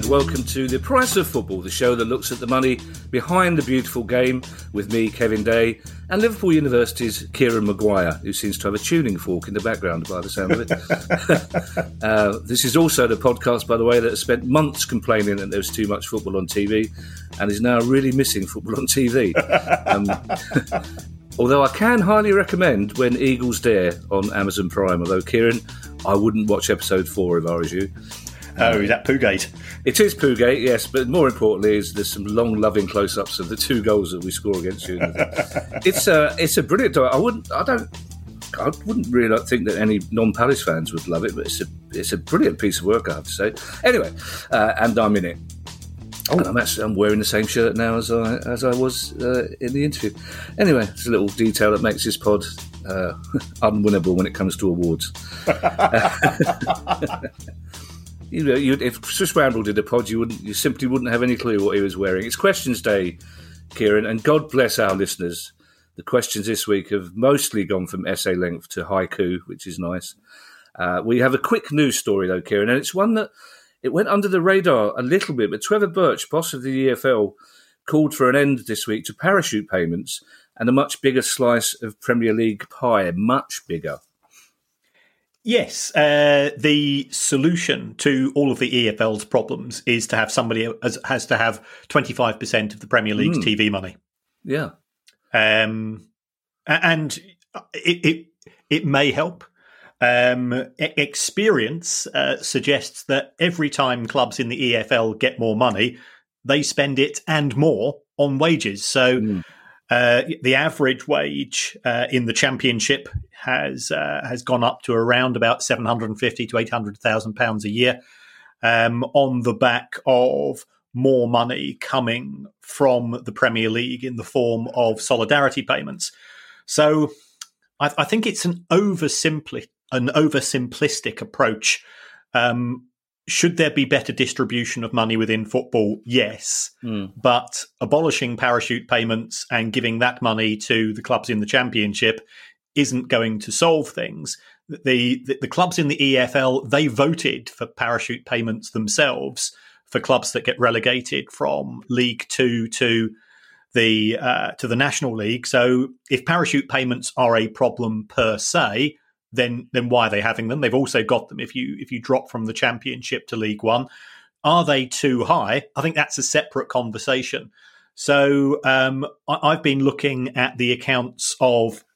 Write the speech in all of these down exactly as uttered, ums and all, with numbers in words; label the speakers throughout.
Speaker 1: and welcome to The Price of Football, the show that looks at the money behind the beautiful game with me, Kevin Day, and Liverpool University's Kieran Maguire, who seems to have a tuning fork in the background by the sound of it. uh, this is also the podcast, by the way, that has spent months complaining that there's too much football on T V and is now really missing football on T V. Um, although I can highly recommend When Eagles Dare on Amazon Prime, although, Kieran, I wouldn't watch episode four if I was you.
Speaker 2: Oh, is that Poogate?
Speaker 1: It is Poogate, yes, but more importantly is there's some long, loving close-ups of the two goals that we score against you. It's a, it's a brilliant. I wouldn't, I don't, I wouldn't really think that any non-Palace fans would love it, but it's a, it's a brilliant piece of work, I have to say. Anyway, uh, and I'm in it. Oh, I'm actually I'm wearing the same shirt now as I as I was uh, in the interview. Anyway, it's a little detail that makes this pod uh, unwinnable when it comes to awards. You know, you, if Swiss Ramble did a pod, you wouldn't, you simply wouldn't have any clue what he was wearing. It's Questions Day, Kieran, and God bless our listeners. The questions this week have mostly gone from essay length to haiku, which is nice. Uh, we have a quick news story, though, Kieran, and it's one that it went under the radar a little bit, but Trevor Birch, boss of the E F L, called for an end this week to parachute payments and a much bigger slice of Premier League pie, much bigger.
Speaker 2: Yes, uh, the solution to all of the E F L's problems is to have somebody has, has to have twenty-five percent of the Premier League's mm. T V money.
Speaker 1: Yeah.
Speaker 2: Um, and it, it, it may help. Um, experience uh, suggests that every time clubs in the E F L get more money, they spend it and more on wages. So mm. uh, the average wage uh, in the Championship has uh, has gone up to around about seven hundred fifty to eight hundred thousand pounds a year, um, on the back of more money coming from the Premier League in the form of solidarity payments. So I, I think it's an oversimpli- an oversimplistic approach. Um, should there be better distribution of money within football? Yes. Mm. But abolishing parachute payments and giving that money to the clubs in the Championship isn't going to solve things. The, the the clubs in the E F L, they voted for parachute payments themselves for clubs that get relegated from League Two to the uh, to the National League. So if parachute payments are a problem per se, then then why are they having them? They've also got them if you if you drop from the Championship to League One. Are they too high? I think that's a separate conversation. So um, I, I've been looking at the accounts of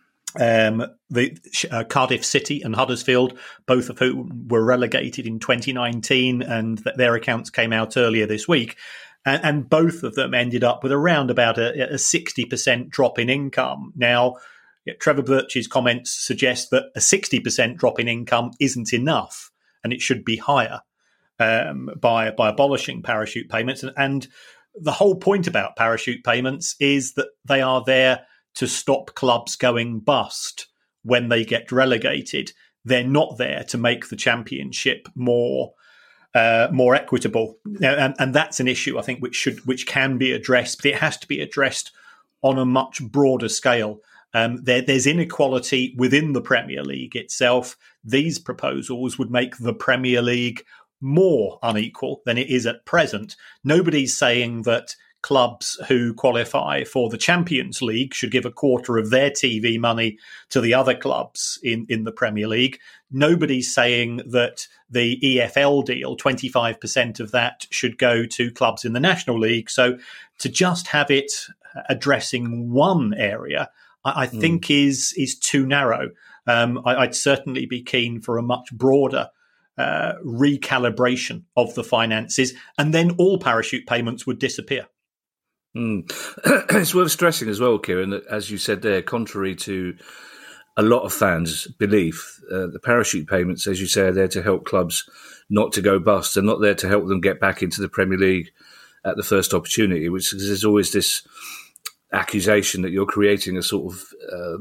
Speaker 2: Um, the uh, Cardiff City and Huddersfield, both of whom were relegated in twenty nineteen, and th- their accounts came out earlier this week. And, and both of them ended up with around about a, a sixty percent drop in income. Now, yeah, Trevor Birch's comments suggest that a sixty percent drop in income isn't enough, and it should be higher um, by, by abolishing parachute payments. And, and the whole point about parachute payments is that they are there to stop clubs going bust when they get relegated. They're not there to make the Championship more uh, more equitable, and, and that's an issue I think which should which can be addressed. But it has to be addressed on a much broader scale. Um, there, there's inequality within the Premier League itself. These proposals would make the Premier League more unequal than it is at present. Nobody's saying that clubs who qualify for the Champions League should give a quarter of their T V money to the other clubs in, in the Premier League. Nobody's saying that the E F L deal, twenty-five percent of that should go to clubs in the National League. So to just have it addressing one area, I, I mm. think is is too narrow. Um, I, I'd certainly be keen for a much broader uh, recalibration of the finances, and then all parachute payments would disappear.
Speaker 1: Mm. It's worth stressing as well, Kieran, that as you said there, contrary to a lot of fans' belief, uh, the parachute payments, as you say, are there to help clubs not to go bust. They're not there to help them get back into the Premier League at the first opportunity, which is there's always this accusation that you're creating a sort of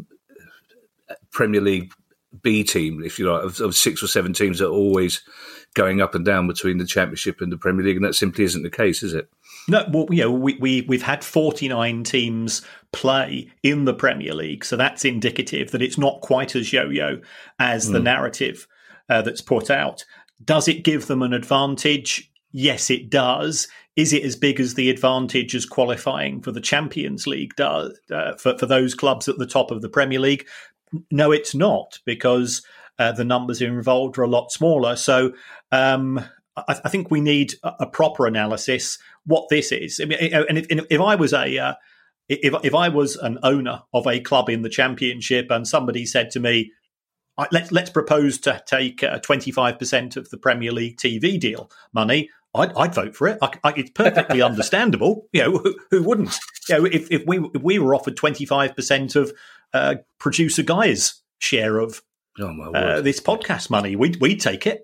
Speaker 1: uh, Premier League B team, if you like, of, of six or seven teams that are always going up and down between the Championship and the Premier League, and that simply isn't the case, is it?
Speaker 2: No, well, you know, we, we, we've had forty-nine teams play in the Premier League, so that's indicative that it's not quite as yo-yo as mm. the narrative uh, that's put out. Does it give them an advantage? yes, it does. Is it as big as the advantage as qualifying for the Champions League does uh, for, for those clubs at the top of the Premier League? No, it's not, because uh, the numbers involved are a lot smaller. So um, I, I think we need a, a proper analysis what this is. I mean, and if, and if I was a uh, if if I was an owner of a club in the Championship and somebody said to me, let's let's propose to take uh, twenty-five percent of the Premier League T V deal money, I'd, I'd vote for it. I, I, it's perfectly understandable. You know, who, who wouldn't? You know, if, if we if we were offered twenty-five percent of uh, producer Guy's share of
Speaker 1: oh my
Speaker 2: uh, this podcast money, we'd we'd take it.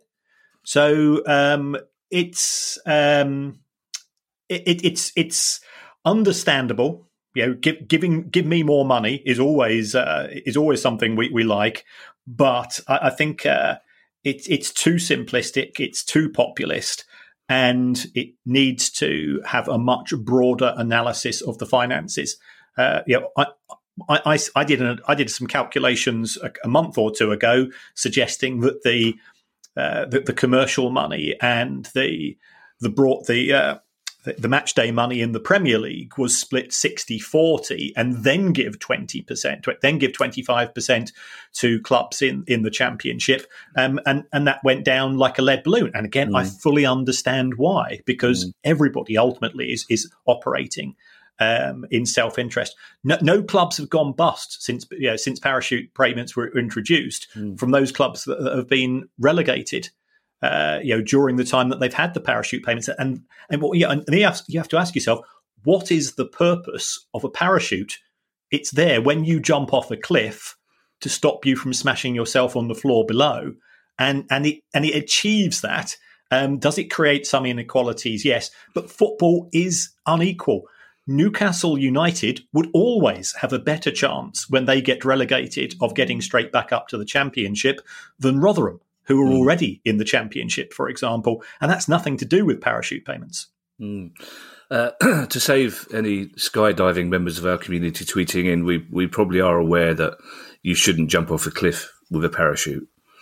Speaker 2: So um, it's um, it, it, it's it's understandable. You know, give, giving give me more money is always uh, is always something we, we like, but I, I think uh, it's it's too simplistic, it's too populist, and it needs to have a much broader analysis of the finances. Uh, you know, I, I, I, I did an, I did some calculations a, a month or two ago suggesting that the uh, the, the commercial money and the the brought the uh, the match day money in the Premier League was split sixty forty, and then give twenty percent, then give twenty-five percent to clubs in, in the Championship. Um, and, and that went down like a lead balloon. And again, mm. I fully understand why, because mm. everybody ultimately is, is operating um, in self-interest. No, no clubs have gone bust since, you know, since parachute payments were introduced mm. from those clubs that, that have been relegated. Uh, you know, during the time that they've had the parachute payments, and and what, yeah, and you have, you have to ask yourself, what is the purpose of a parachute? It's there when you jump off a cliff to stop you from smashing yourself on the floor below, and and it and it achieves that. Um, does it create some inequalities? Yes, but football is unequal. Newcastle United would always have a better chance when they get relegated of getting straight back up to the Championship than Rotherham, who are mm. already in the Championship, for example, and that's nothing to do with parachute payments.
Speaker 1: Mm. Uh, to save any skydiving members of our community tweeting in, we we probably are aware that you shouldn't jump off a cliff with a parachute.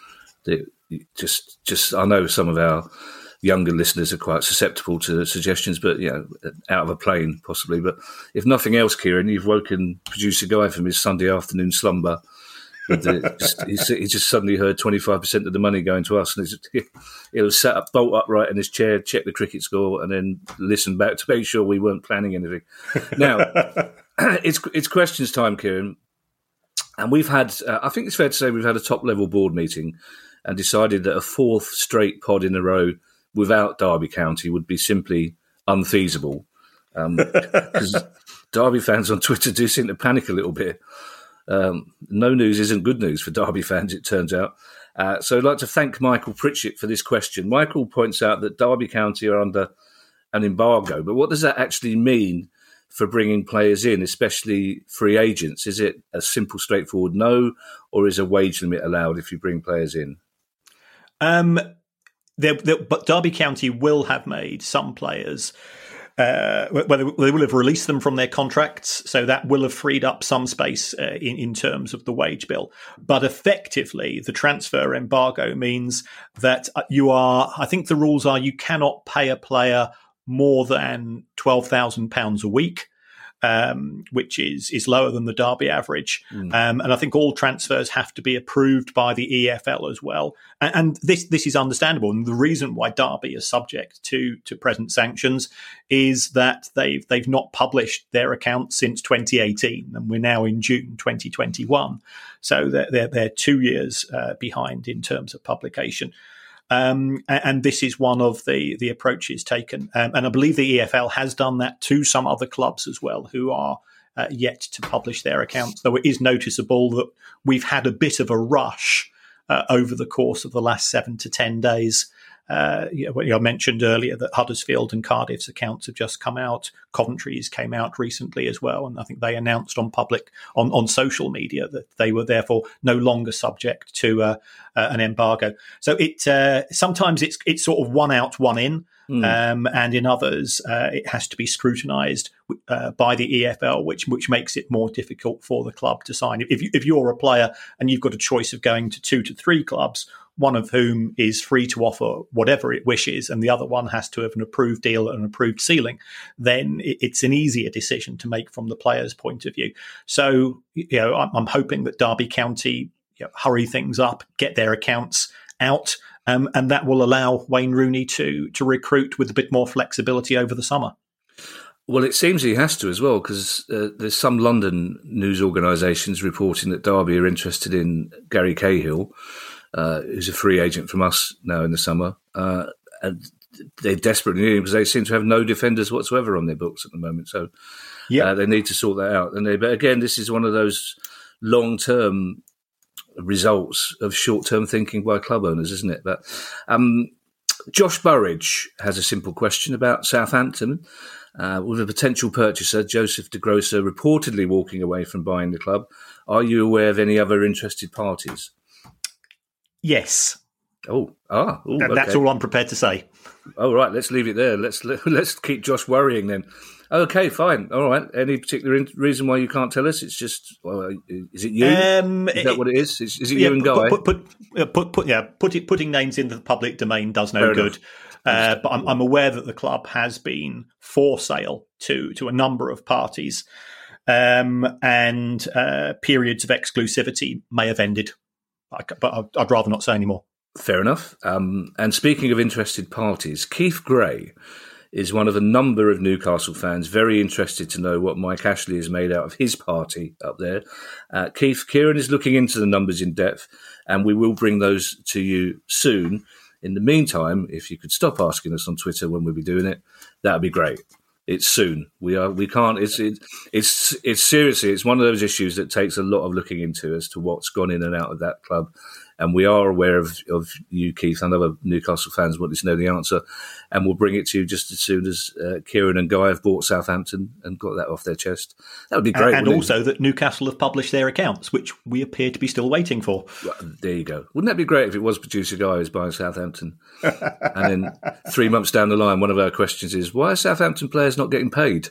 Speaker 1: It, just, just, I know some of our younger listeners are quite susceptible to suggestions, but you know, out of a plane possibly. But if nothing else, Kieran, you've woken producer Guy from his Sunday afternoon slumber. The, just, he, he just suddenly heard twenty-five percent of the money going to us, and he, he was sat up, bolt upright in his chair, checked the cricket score, and then listened back to make sure we weren't planning anything. Now, it's it's questions time, Kieran, and we've had, uh, I think it's fair to say we've had a top-level board meeting and decided that a fourth straight pod in a row without Derby County would be simply unfeasible, because um, Derby fans on Twitter do seem to panic a little bit. Um, no news isn't good news for Derby fans, it turns out. Uh, so I'd like to thank Michael Pritchett for this question. Michael points out that Derby County are under an embargo, but what does that actually mean for bringing players in, especially free agents? Is it a simple, straightforward no, or is a wage limit allowed if you bring players in?
Speaker 2: Um, there, there, but Derby County will have made some players Uh, whether they will have released them from their contracts, so that will have freed up some space uh, in, in terms of the wage bill. But effectively, the transfer embargo means that you are, I think the rules are you cannot pay a player more than twelve thousand pounds a week, um, which is, is lower than the Derby average. Mm. Um, and I think all transfers have to be approved by the E F L as well. And, and this this is understandable. And the reason why Derby is subject to, to present sanctions is that they've they've not published their accounts since twenty eighteen, and we're now in June twenty twenty-one. So they're they're, they're two years uh, behind in terms of publication. Um, and this is one of the, the approaches taken. Um, and I believe the E F L has done that to some other clubs as well who are uh, yet to publish their accounts, though it is noticeable that we've had a bit of a rush uh, over the course of the last seven to ten days. Uh, you know, I mentioned earlier that Huddersfield and Cardiff's accounts have just come out. Coventry's came out recently as well, and I think they announced on public on, on social media that they were therefore no longer subject to uh, uh, an embargo. So it uh, sometimes it's it's sort of one out, one in, mm. um, and in others uh, it has to be scrutinised uh, by the E F L, which which makes it more difficult for the club to sign. If you, if you're a player and you've got a choice of going to two to three clubs one of whom is free to offer whatever it wishes, and the other one has to have an approved deal and an approved ceiling, then it's an easier decision to make from the player's point of view. So, you know, I'm hoping that Derby County, you know, hurry things up, get their accounts out, um, and that will allow Wayne Rooney to to recruit with a bit more flexibility over the summer.
Speaker 1: Well, it seems he has to as well, because uh, there's some London news organisations reporting that Derby are interested in Gary Cahill, uh, who's a free agent from us now in the summer. Uh, and they desperately need him because they seem to have no defenders whatsoever on their books at the moment. So yeah, uh, they need to sort that out. And they, but again, this is one of those long-term results of short-term thinking by club owners, isn't it? But um, Josh Burridge has a simple question about Southampton. Uh, with a potential purchaser, Joseph De Grosser, reportedly walking away from buying the club, are you aware of any other interested parties?
Speaker 2: Yes.
Speaker 1: Oh, ah, ooh,
Speaker 2: that, that's
Speaker 1: okay.
Speaker 2: all I'm prepared to say.
Speaker 1: Oh, right, let's leave it there. Let's let's keep Josh worrying then. Okay, fine. All right. Any particular in- reason why you can't tell us? It's just, well, is it you? Um, is that it, what it is? Is, is it yeah, you and Guy?
Speaker 2: Put, put, put, put, put, yeah, put it, putting names into the public domain does no Fair good. Uh, but I'm, I'm aware that the club has been for sale to to a number of parties, um, and uh, periods of exclusivity may have ended. I, but I'd rather not say any more.
Speaker 1: Fair enough. Um, and speaking of interested parties, Keith Gray is one of a number of Newcastle fans very interested to know what Mike Ashley has made out of his party up there. Uh, Keith, Kieran is looking into the numbers in depth, and we will bring those to you soon. In the meantime, if you could stop asking us on Twitter when we'll be doing it, that would be great. It's soon. We are. We can't. It's. It, it's. It's seriously. It's one of those issues that takes a lot of looking into as to what's gone in and out of that club. And we are aware of, of you, Keith, and other Newcastle fans want to know the answer. And we'll bring it to you just as soon as uh, Kieran and Guy have bought Southampton and got that off their chest. That would be great.
Speaker 2: And, and also it? that Newcastle have published their accounts, which we appear to be still waiting for.
Speaker 1: Well, there you go. Wouldn't that be great if it was producer Guy who's buying Southampton? And then three months down the line, one of our questions is, why are Southampton players not getting paid?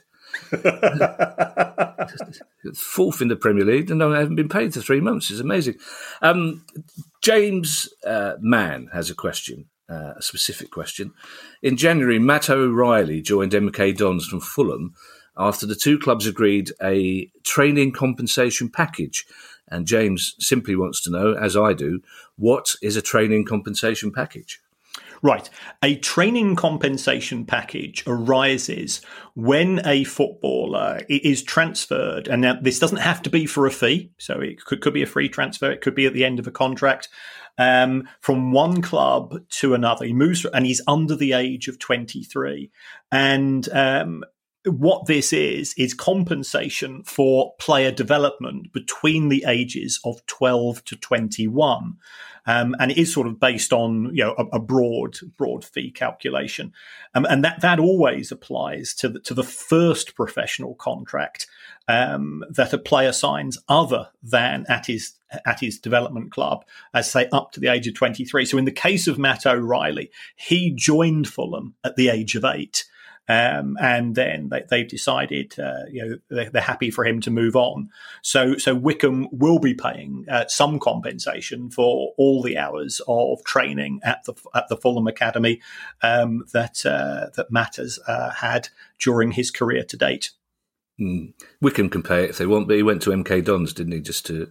Speaker 1: Fourth in the Premier League, and they haven't been paid for three months. It's amazing. Um, James uh, Mann has a question, uh, a specific question. In January, Matt O'Reilly joined M K Dons from Fulham after the two clubs agreed a training compensation package. And James simply wants to know, as I do, what is a training compensation package?
Speaker 2: Right. A training compensation package arises when a footballer is transferred. And now this doesn't have to be for a fee. So it could, could be a free transfer. It could be at the end of a contract, um, from one club to another. He moves and he's under the age of twenty-three. And um, what this is, is compensation for player development between the ages of twelve to twenty-one. Um, and it is sort of based on, you know, a, a broad, broad fee calculation, um, and that that always applies to the to the first professional contract um, that a player signs, other than at his at his development club, as say up to the age of twenty-three. So in the case of Matt O'Reilly, he joined Fulham at the age of eight. Um, and then they, they've decided, uh, you know, they're, they're happy for him to move on. So, so Wycombe will be paying uh, some compensation for all the hours of training at the at the Fulham Academy um, that uh, that Matt has uh, had during his career to date.
Speaker 1: Mm. Wycombe can pay it if they want, but he went to M K Dons, didn't he? Just to.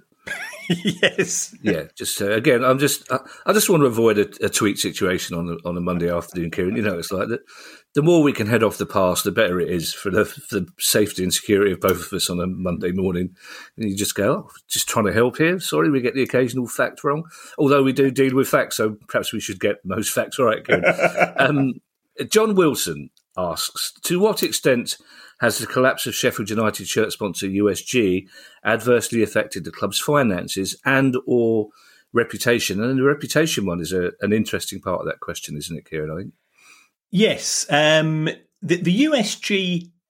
Speaker 2: Yes.
Speaker 1: Yeah. Just uh, again, I'm just. I, I just want to avoid a, a tweet situation on a, on a Monday afternoon, Kieran. You know, it's like that. The more we can head off the past, the better it is for the, for the safety and security of both of us on a Monday morning. And you just go, oh, just trying to help here. Sorry, we get the occasional fact wrong. Although we do deal with facts, so perhaps we should get most facts right. um, John Wilson asks, to what extent has the collapse of Sheffield United shirt sponsor U S G adversely affected the club's finances and or reputation? And the reputation one is a, an interesting part of that question, isn't it, Kieran, I think?
Speaker 2: Yes. Um, the, the U S G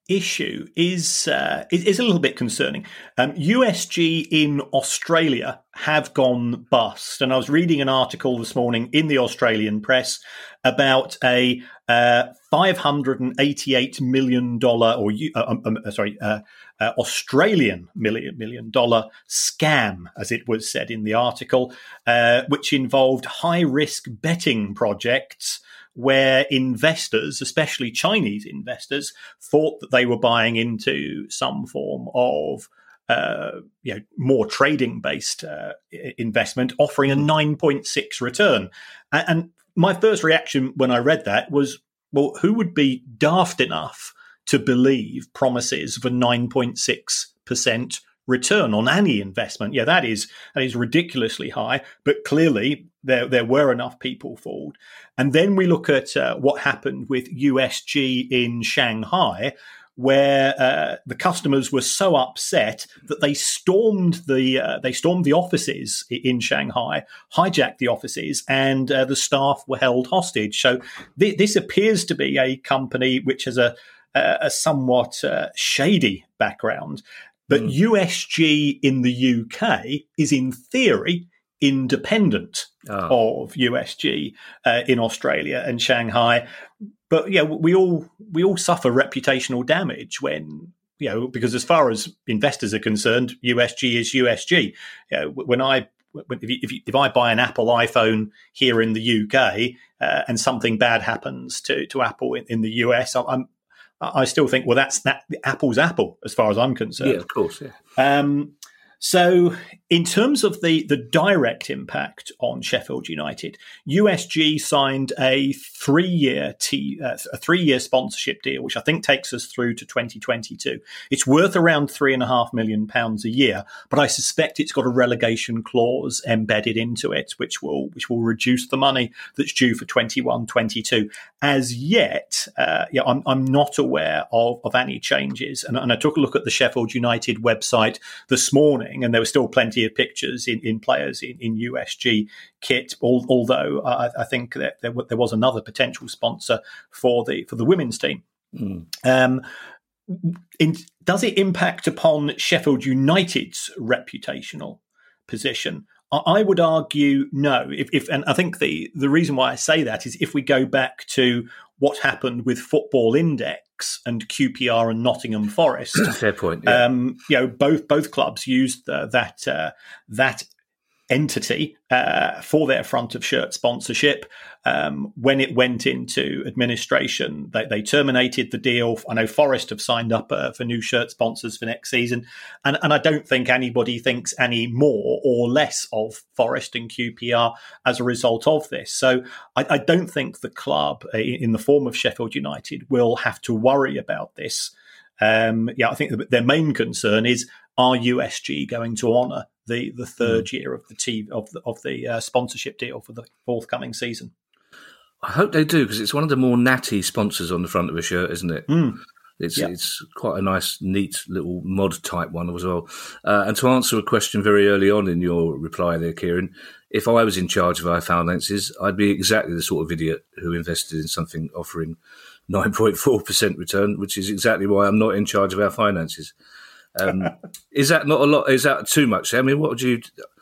Speaker 2: issue is uh, is a little bit concerning. Um, U S G in Australia have gone bust, and I was reading an article this morning in the Australian press about a uh, five hundred eighty-eight million dollars or uh, um, sorry uh, uh, Australian million million dollar scam, as it was said in the article, uh, which involved high risk betting projects, where investors, especially Chinese investors, thought that they were buying into some form of uh, you know, more trading-based uh, investment, offering a nine point six return. And my first reaction when I read that was, well, who would be daft enough to believe promises of a nine point six percent return on any investment? Yeah, that is that is ridiculously high, but clearly there there were enough people fooled. And then we look at uh, what happened with U S G in Shanghai, where uh, the customers were so upset that they stormed the uh, they stormed the offices in Shanghai, hijacked the offices, and uh, the staff were held hostage. So th- this appears to be a company which has a a, a somewhat uh, shady background. But mm. U S G in the U K is, in theory, independent oh. of U S G uh, in Australia and Shanghai. But yeah, we all we all suffer reputational damage when, you know, because as far as investors are concerned, U S G is U S G. You know, when I when, if, you, if, you, if I buy an Apple iPhone here in the U K uh, and something bad happens to to Apple in, in the U S, I'm I still think, well, that's that Apple's Apple as far as I'm concerned.
Speaker 1: Yeah, of course. Yeah.
Speaker 2: Um, so in terms of the, the direct impact on Sheffield United, U S G signed a three-year t- uh, a three-year sponsorship deal, which I think takes us through to twenty twenty-two. It's worth around three and a half million pounds a year, but I suspect it's got a relegation clause embedded into it, which will which will reduce the money that's due for twenty-one twenty-two. As yet, uh, yeah, I'm I'm not aware of, of any changes, and, and I took a look at the Sheffield United website this morning, and there were still plenty of pictures in, in players in, in U S G kit, although I, I think that there, there was another potential sponsor for the for the women's team. Mm. Um, in, does it impact upon Sheffield United's reputational position? I, I would argue no. If, if and I think the, the reason why I say that is if we go back to what happened with Football Index and Q P R and Nottingham Forest.
Speaker 1: Fair point. Yeah.
Speaker 2: Um, you know, both both clubs used uh, that uh, that entity uh, for their front of shirt sponsorship. Um, when it went into administration, they, they terminated the deal. I know Forest have signed up uh, for new shirt sponsors for next season, and, and I don't think anybody thinks any more or less of Forest and Q P R as a result of this. So I, I don't think the club, in the form of Sheffield United, will have to worry about this. Um, yeah, I think their main concern is: are U S G going to honour the the third mm. year of the T, of the of the uh, sponsorship deal for the forthcoming season?
Speaker 1: I hope they do, because it's one of the more natty sponsors on the front of a shirt, isn't it?
Speaker 2: Mm.
Speaker 1: It's
Speaker 2: yep.
Speaker 1: it's quite a nice, neat little mod type one as well. Uh, and to answer a question very early on in your reply there, Kieran, if I was in charge of our finances, I'd be exactly the sort of idiot who invested in something offering nine point four percent return, which is exactly why I'm not in charge of our finances. Um, is that not a lot? Is that too much? I mean, what would you,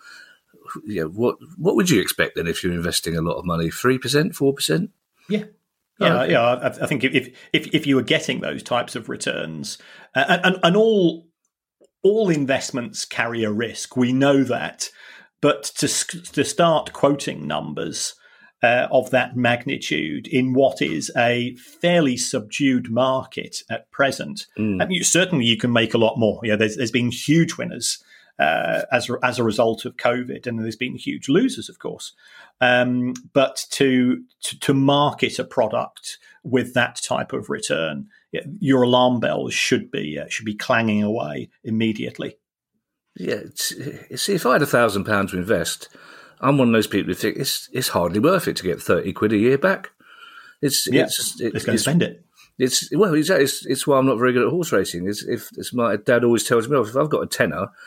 Speaker 1: yeah, what what would you expect then if you're investing a lot of money? Three percent, four percent?
Speaker 2: Yeah, yeah, oh, okay. yeah. I, I think if if if you were getting those types of returns, uh, and and all all investments carry a risk, we know that, but to to start quoting numbers Uh, of that magnitude in what is a fairly subdued market at present, mm. I mean, certainly you can make a lot more. Yeah, there's, there's been huge winners uh, as as a result of COVID, and there's been huge losers, of course. Um, but to, to to market a product with that type of return, yeah, your alarm bells should be uh, should be clanging away immediately.
Speaker 1: Yeah, it's, it's, if I had a thousand pounds to invest, I'm one of those people who think it's it's hardly worth it to get thirty quid a year back. It's
Speaker 2: yeah,
Speaker 1: it's,
Speaker 2: it, it's going to spend it.
Speaker 1: It's well, it's, it's it's why I'm not very good at horse racing. It's if it's my dad always tells me, well, if I've got a tenner,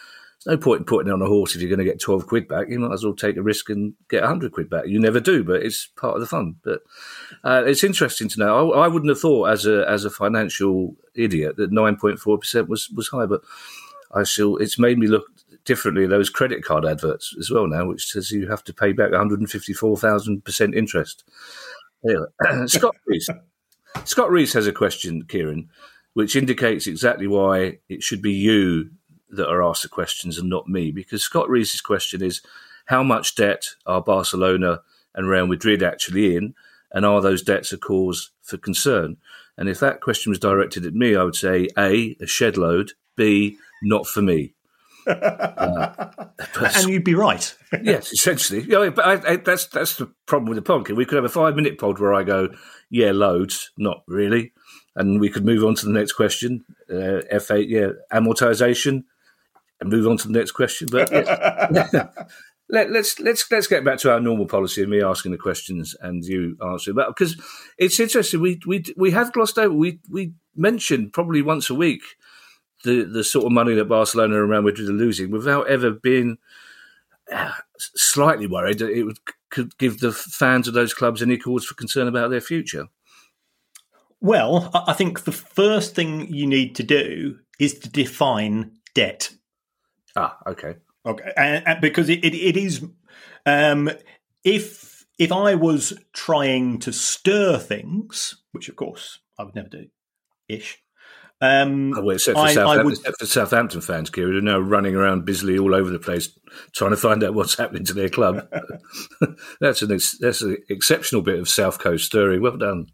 Speaker 1: no point in putting it on a horse if you're going to get twelve quid back. You might as well take a risk and get one hundred quid back. You never do, but it's part of the fun. But uh, it's interesting to know. I, I wouldn't have thought as a as a financial idiot that nine point four percent was, was high, but I still, it's made me look differently at those credit card adverts as well now, which says you have to pay back one hundred fifty-four thousand percent interest. Anyway, Scott Rees. Scott Rees has a question, Kieran, which indicates exactly why it should be you that are asked the questions and not me, because Scott Rees' question is, how much debt are Barcelona and Real Madrid actually in, and are those debts a cause for concern? And if that question was directed at me, I would say A, a shed load, B, not for me. Uh, but,
Speaker 2: and you'd be right.
Speaker 1: Yes, essentially. You know, but I, I, that's that's the problem with the podcast. We could have a five-minute pod where I go, yeah, loads, not really, and we could move on to the next question. Uh, F eight, yeah, amortization, and move on to the next question. But yeah, let, let's let's let's get back to our normal policy of me asking the questions and you answering. But because it's interesting, we we we have glossed over. We we mentioned probably once a week the the sort of money that Barcelona and Real Madrid are losing without ever being uh, slightly worried that it would, could give the fans of those clubs any cause for concern about their future.
Speaker 2: Well, I think the first thing you need to do is to define debt.
Speaker 1: Ah, okay.
Speaker 2: Okay, and, and because it, it, it is, um, if if I was trying to stir things, which of course I would never do, ish. Um,
Speaker 1: oh, well, except, for
Speaker 2: I, I would,
Speaker 1: except for Southampton fans, Kieran, who are now running around busily all over the place trying to find out what's happening to their club. that's an ex- that's an exceptional bit of South Coast stirring. Well done.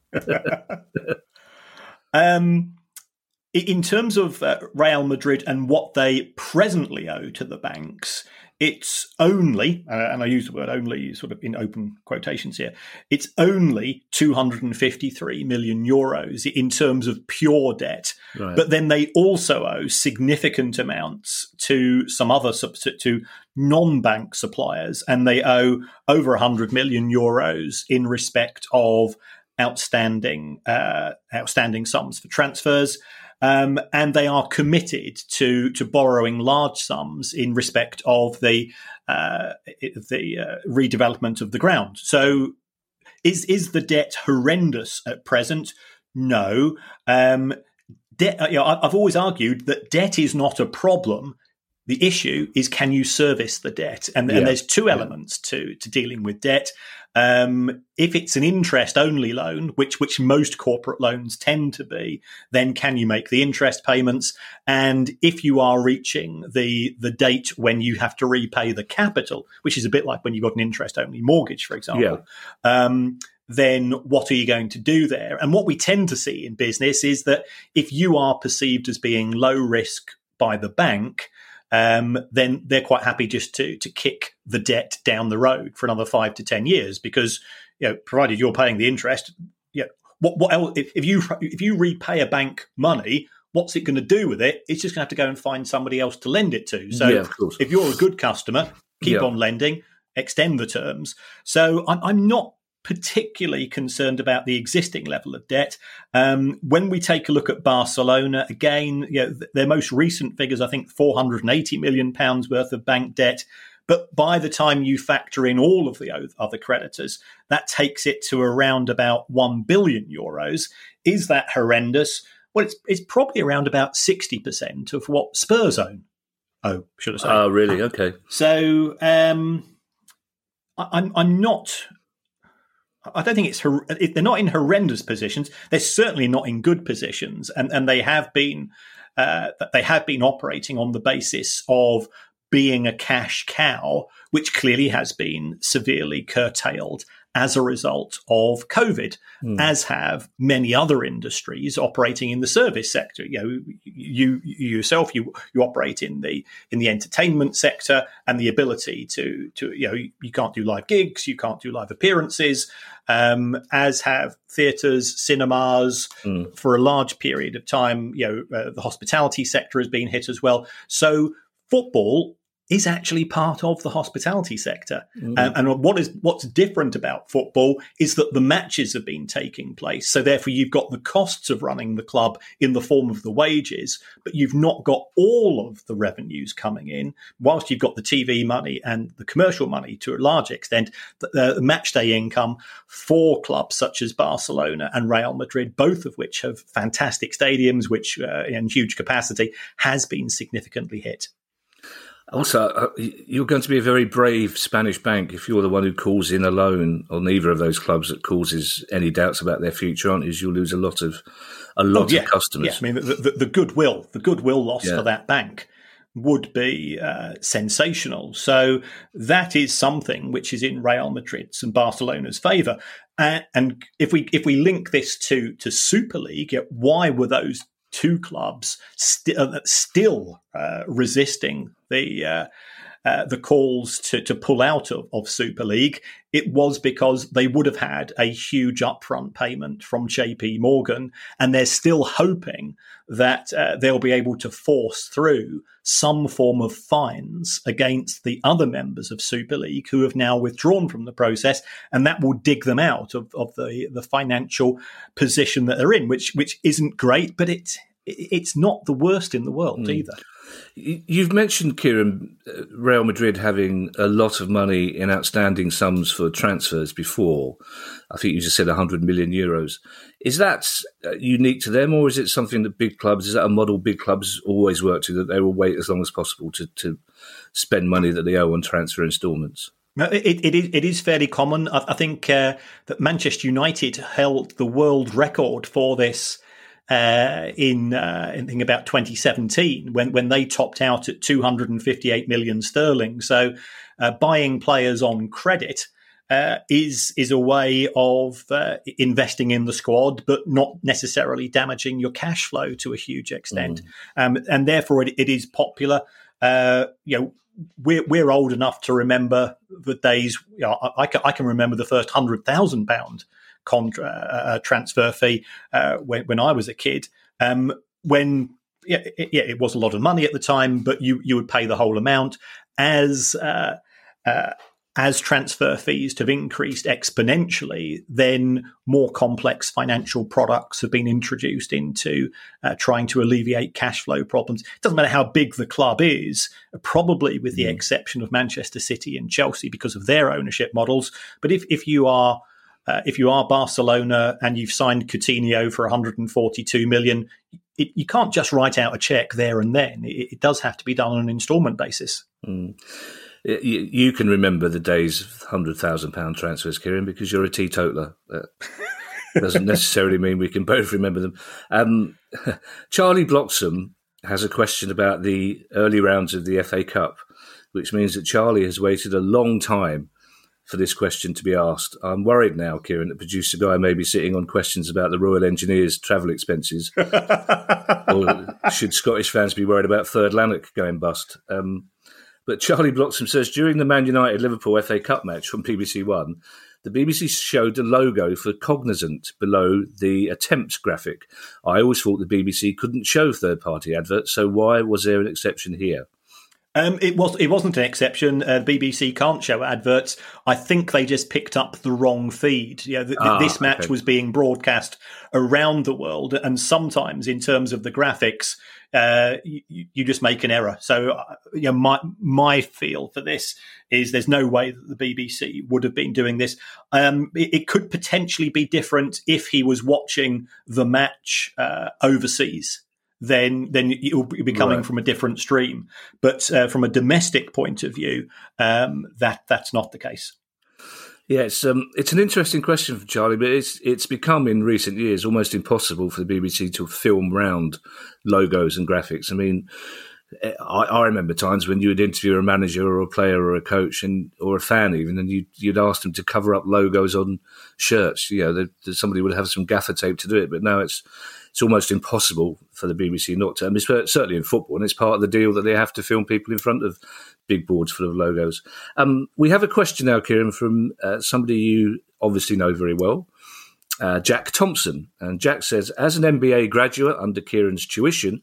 Speaker 2: um. In terms of uh, Real Madrid and what they presently owe to the banks, it's only, uh, and I use the word only sort of in open quotations here, it's only two hundred fifty-three million euros in terms of pure debt. Right. But then they also owe significant amounts to some other, to non-bank suppliers, and they owe over one hundred million euros in respect of outstanding, uh, outstanding sums for transfers. Um, and they are committed to to borrowing large sums in respect of the uh, the uh, redevelopment of the ground. So, is is the debt horrendous at present? No. Um, debt. You know, I've always argued that debt is not a problem. The issue is, can you service the debt? And, yeah. and there's two elements yeah. to to dealing with debt. Um, if it's an interest-only loan, which which most corporate loans tend to be, then can you make the interest payments? And if you are reaching the the date when you have to repay the capital, which is a bit like when you've got an interest-only mortgage, for example, yeah. um, then what are you going to do there? And what we tend to see in business is that if you are perceived as being low risk by the bank, Um, then they're quite happy just to to kick the debt down the road for another five to ten years, because, you know, provided you're paying the interest, you know, what what else? If, if you if you repay a bank money, what's it going to do with it? It's just going to have to go and find somebody else to lend it to. So
Speaker 1: yeah, of course.
Speaker 2: If you're a good customer, keep yeah. on lending, extend the terms. So I'm, I'm not particularly concerned about the existing level of debt. Um, when we take a look at Barcelona, again, you know, their most recent figures, I think four hundred eighty million pounds worth of bank debt. But by the time you factor in all of the other creditors, that takes it to around about one billion euros. Is that horrendous? Well, it's, it's probably around about sixty percent of what Spurs own. Oh, should I say?
Speaker 1: Oh, really? Okay.
Speaker 2: So um, I, I'm, I'm not... I don't think it's they're not in horrendous positions. They're certainly not in good positions, and and they have been uh, they have been operating on the basis of being a cash cow, which clearly has been severely curtailed as a result of COVID, mm. as have many other industries operating in the service sector. You know, you, you yourself, you you operate in the in the entertainment sector, and the ability to to you know you can't do live gigs, you can't do live appearances, um, as have theatres, cinemas. Mm. For a large period of time, you know, uh, the hospitality sector has been hit as well. So football is actually part of the hospitality sector.
Speaker 1: Mm.
Speaker 2: Um, and what is what's different about football is that the matches have been taking place. So therefore, you've got the costs of running the club in the form of the wages, but you've not got all of the revenues coming in. Whilst you've got the T V money and the commercial money to a large extent, the, the match day income for clubs such as Barcelona and Real Madrid, both of which have fantastic stadiums, which uh, and huge capacity, has been significantly hit.
Speaker 1: Also, uh, you're going to be a very brave Spanish bank if you're the one who calls in a loan on either of those clubs that causes any doubts about their future, aren't you? You'll lose a lot of a lot
Speaker 2: oh, yeah.
Speaker 1: of customers.
Speaker 2: Yeah, I mean the, the, the goodwill, the goodwill loss yeah. for that bank would be uh, sensational. So that is something which is in Real Madrid's and Barcelona's favour. Uh, and if we if we link this to to Super League, why were those two clubs st- uh, still uh, resisting the uh, uh, the calls to, to pull out of, of Super League? It was because they would have had a huge upfront payment from J P Morgan, and they're still hoping that uh, they'll be able to force through some form of fines against the other members of Super League who have now withdrawn from the process, and that will dig them out of, of the, the financial position that they're in, which which isn't great, but it's it's not the worst in the world mm. either.
Speaker 1: You've mentioned, Kieran, Real Madrid having a lot of money in outstanding sums for transfers before. I think you just said one hundred million euros. Is that unique to them, or is it something that big clubs, is that a model big clubs always work to, that they will wait as long as possible to, to spend money that they owe on transfer instalments?
Speaker 2: No, it, it, is, it is fairly common. I, I think uh, that Manchester United held the world record for this Uh, in uh, in think about twenty seventeen, when when they topped out at two hundred fifty-eight million sterling. So, uh, buying players on credit uh, is is a way of uh, investing in the squad, but not necessarily damaging your cash flow to a huge extent. Mm. Um, and therefore, it, it is popular. Uh, you know, we're we're old enough to remember the days. You know, I, I, can, I can remember the first hundred thousand pound. Contra, uh, transfer fee uh, when, when I was a kid. Um, when yeah it, yeah, it was a lot of money at the time, but you you would pay the whole amount. As uh, uh, as transfer fees have increased exponentially, then more complex financial products have been introduced into uh, trying to alleviate cash flow problems. It doesn't matter how big the club is, probably with the mm. exception of Manchester City and Chelsea because of their ownership models. But if if you are Uh, if you are Barcelona and you've signed Coutinho for one hundred forty-two million, it, you can't just write out a check there and then. It, it does have to be done on an instalment basis.
Speaker 1: Mm. You, you can remember the days of one hundred thousand pound transfers, Kieran, because you're a teetotaler. That doesn't necessarily mean we can both remember them. Um, Charlie Bloxham has a question about the early rounds of the F A Cup, which means that Charlie has waited a long time for this question to be asked. I'm worried now, Kieran, that producer guy may be sitting on questions about the Royal Engineers' travel expenses. Or should Scottish fans be worried about Third Lanark going bust? Um, but Charlie Bloxham says, during the Man United-Liverpool F A Cup match from B B C One, the B B C showed a logo for Cognizant below the attempts graphic. I always thought the B B C couldn't show third-party adverts, so why was there an exception here?
Speaker 2: Um, it was. It wasn't an exception. Uh, B B C can't show adverts. I think they just picked up the wrong feed. You know, th- ah, this match okay. was being broadcast around the world, and sometimes, in terms of the graphics, uh, you, you just make an error. So, uh, you know, my my feel for this is there's no way that the B B C would have been doing this. Um, it, it could potentially be different if he was watching the match uh, overseas. Then, then you'll be coming right. from a different stream. But uh, from a domestic point of view, um, that that's not the case.
Speaker 1: Yeah, it's um, it's an interesting question for Charlie, but it's it's become in recent years almost impossible for the B B C to film round logos and graphics. I mean, I, I remember times when you would interview a manager or a player or a coach and or a fan even, and you'd, you'd ask them to cover up logos on shirts. You know, that, that somebody would have some gaffer tape to do it, but now it's it's almost impossible for the B B C not to. I mean, certainly in football, and it's part of the deal that they have to film people in front of big boards full of logos. Um, we have a question now, Kieran, from uh, somebody you obviously know very well, uh, Jack Thompson. And Jack says, as an M B A graduate under Kieran's tuition,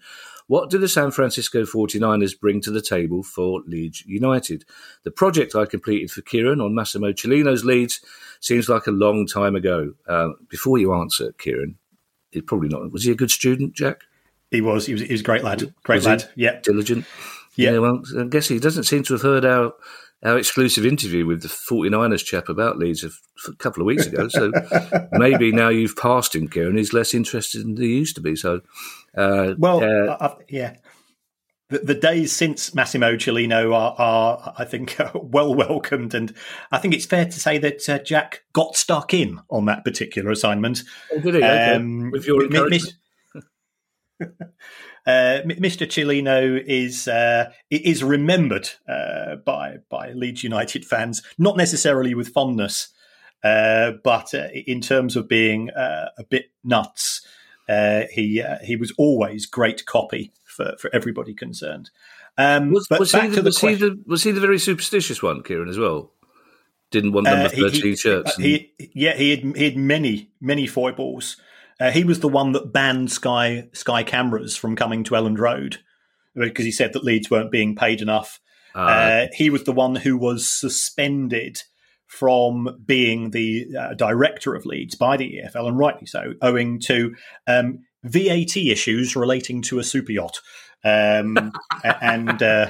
Speaker 1: What do the San Francisco forty-niners bring to the table for Leeds United? The project I completed for Kieran on Massimo Cellino's Leeds seems like a long time ago. Uh, before you answer, Kieran, he's probably not. Was he a good student, Jack?
Speaker 2: He was. He was. He was a great lad. Great
Speaker 1: was
Speaker 2: lad.
Speaker 1: He?
Speaker 2: Yeah.
Speaker 1: Diligent.
Speaker 2: Yeah.
Speaker 1: yeah. Well, I guess he doesn't seem to have heard our our exclusive interview with the forty-niners chap about Leeds a, a couple of weeks ago. So maybe now you've passed him, Kieran, he's less interested than he used to be. So, uh,
Speaker 2: well,
Speaker 1: uh,
Speaker 2: I, I, yeah. The, the days since Massimo Cellino are, are I think, uh, well welcomed, and I think it's fair to say that uh, Jack got stuck in on that particular assignment.
Speaker 1: Oh, did he? Um, okay. With your encouragement.
Speaker 2: Uh, Mister Cellino is uh, is remembered uh, by by Leeds United fans, not necessarily with fondness, uh, but uh, in terms of being uh, a bit nuts. Uh, he uh, he was always great copy for, for everybody concerned. Um,
Speaker 1: was,
Speaker 2: but
Speaker 1: was,
Speaker 2: back
Speaker 1: he the,
Speaker 2: to the
Speaker 1: was, he the, was he the very superstitious one, Kieran, as well? Didn't want number uh, he, thirteen
Speaker 2: he,
Speaker 1: shirts. And...
Speaker 2: He, yeah, he had, he had many many foibles. Uh, he was the one that banned Sky Sky cameras from coming to Elland Road because he said that Leeds weren't being paid enough. Uh, uh, he was the one who was suspended from being the uh, director of Leeds by the E F L, and rightly so, owing to um, V A T issues relating to a super yacht. Um, and uh,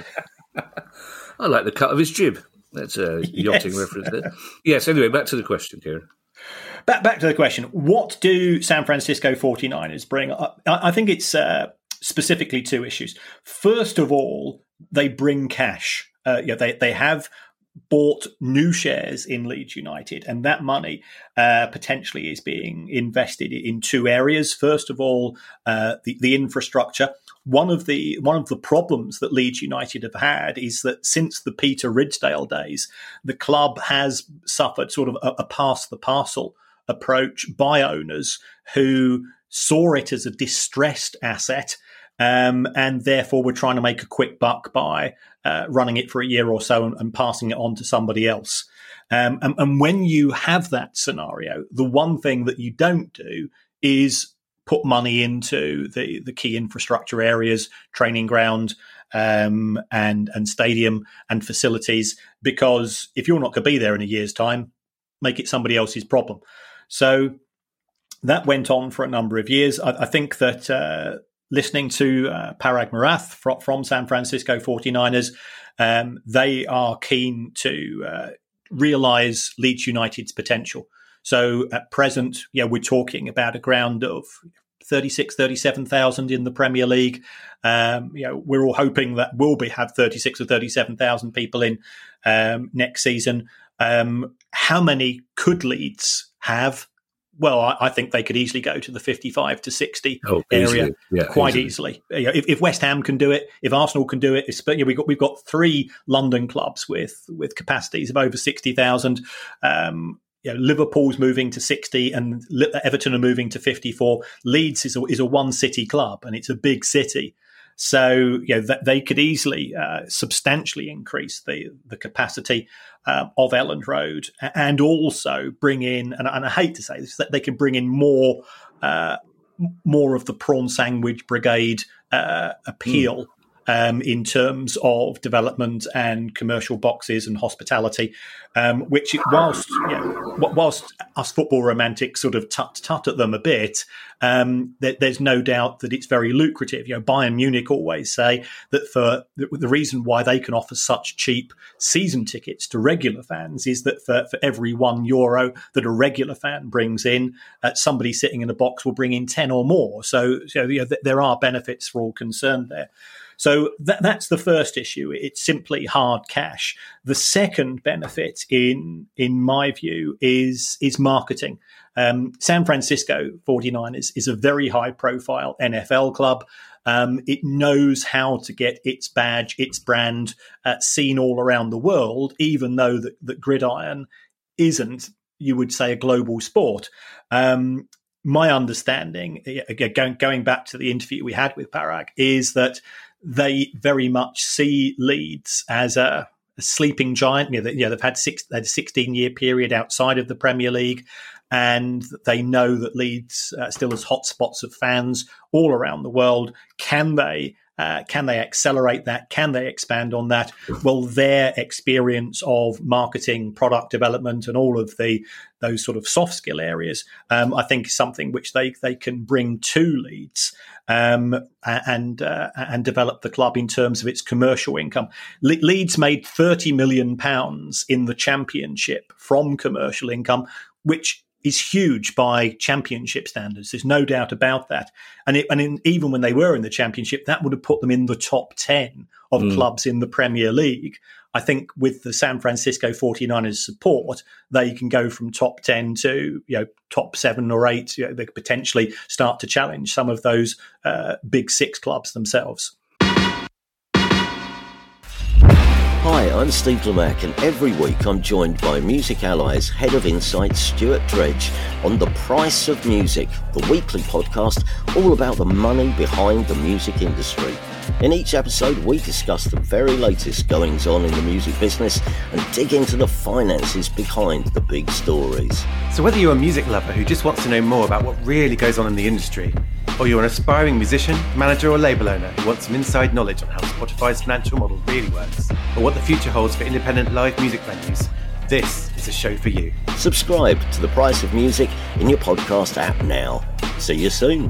Speaker 1: I like the cut of his jib. That's a yachting yes. reference there. Yes, anyway, back to the question, Kieran.
Speaker 2: Back, back to the question. What do San Francisco forty-niners bring? I, I think it's uh, specifically two issues. First of all, they bring cash. Uh, yeah, they, they have bought new shares in Leeds United, and that money uh, potentially is being invested in two areas. First of all, uh, the, the infrastructure. One of the one of the problems that Leeds United have had is that since the Peter Ridsdale days, the club has suffered sort of a, a pass the parcel approach by owners who saw it as a distressed asset um, and therefore were trying to make a quick buck by uh, running it for a year or so and, and passing it on to somebody else. Um, and, and when you have that scenario, the one thing that you don't do is put money into the, the key infrastructure areas, training ground, um, and and stadium and facilities, because if you're not going to be there in a year's time, make it somebody else's problem. So that went on for a number of years. I, I think that uh, listening to uh, Parag Marath from, from San Francisco forty-niners, um, they are keen to uh, realise Leeds United's potential. So at present, yeah, we're talking about a ground of thirty-six, thirty-seven thousand in the Premier League. Um, you know, we're all hoping that we'll be have thirty-six or thirty-seven thousand people in um, next season. Um, how many could Leeds have? Well, I, I think they could easily go to the fifty-five to sixty
Speaker 1: oh,
Speaker 2: area
Speaker 1: easily. Yeah,
Speaker 2: quite
Speaker 1: easily.
Speaker 2: easily. You know, if, if West Ham can do it, if Arsenal can do it, if, you know, we've got we've got three London clubs with with capacities of over sixty thousand. Um, You know, Liverpool's moving to sixty and Everton are moving to fifty-four. Leeds is a, is a one city club and it's a big city. So, you know, that they could easily uh, substantially increase the, the capacity um, of Elland Road and also bring in, and, and I hate to say this, that they can bring in more uh, more of the prawn sandwich brigade uh, appeal. Mm. Um, in terms of development and commercial boxes and hospitality, um, which whilst you know, whilst us football romantics sort of tut tut at them a bit, um, there, there's no doubt that it's very lucrative. You know, Bayern Munich always say that for the, the reason why they can offer such cheap season tickets to regular fans is that for, for every one euro that a regular fan brings in, uh, somebody sitting in a box will bring in ten or more. So, so you know, th- there are benefits for all concerned there. So that, that's the first issue. It's simply hard cash. The second benefit, in in my view, is is marketing. Um, San Francisco forty-niners is a very high-profile N F L club. Um, it knows how to get its badge, its brand uh, seen all around the world, even though that, that gridiron isn't, you would say, a global sport. Um, my understanding, again, going, going back to the interview we had with Parag, is that they very much see Leeds as a, a sleeping giant. You know, they, you know, they've had, six, they had a sixteen-year period outside of the Premier League, and they know that Leeds uh, still has hotspots of fans all around the world. Can they Uh, can they accelerate that? Can they expand on that? Well, their experience of marketing, product development, and all of the those sort of soft skill areas, um, I think, is something which they they can bring to Leeds um, and uh, and develop the club in terms of its commercial income. Le- Leeds made thirty million pounds in the Championship from commercial income, which is huge by Championship standards. There's no doubt about that. And, it, and in, even when they were in the Championship, that would have put them in the top ten of mm. clubs in the Premier League. I think with the San Francisco forty-niners support, they can go from top ten to, you know, top seven or eight. You know, they could potentially start to challenge some of those uh, big six clubs themselves.
Speaker 3: Hi, I'm Steve Lamack, and every week I'm joined by Music Ally's Head of Insight, Stuart Dredge, on The Price of Music, the weekly podcast all about the money behind the music industry. In each episode, we discuss the very latest goings-on in the music business and dig into the finances behind the big stories.
Speaker 4: So whether you're a music lover who just wants to know more about what really goes on in the industry, or you're an aspiring musician, manager or label owner who wants some inside knowledge on how Spotify's financial model really works, or what the future holds for independent live music venues, this is a show for you.
Speaker 3: Subscribe to The Price of Music in your podcast app now. See you soon.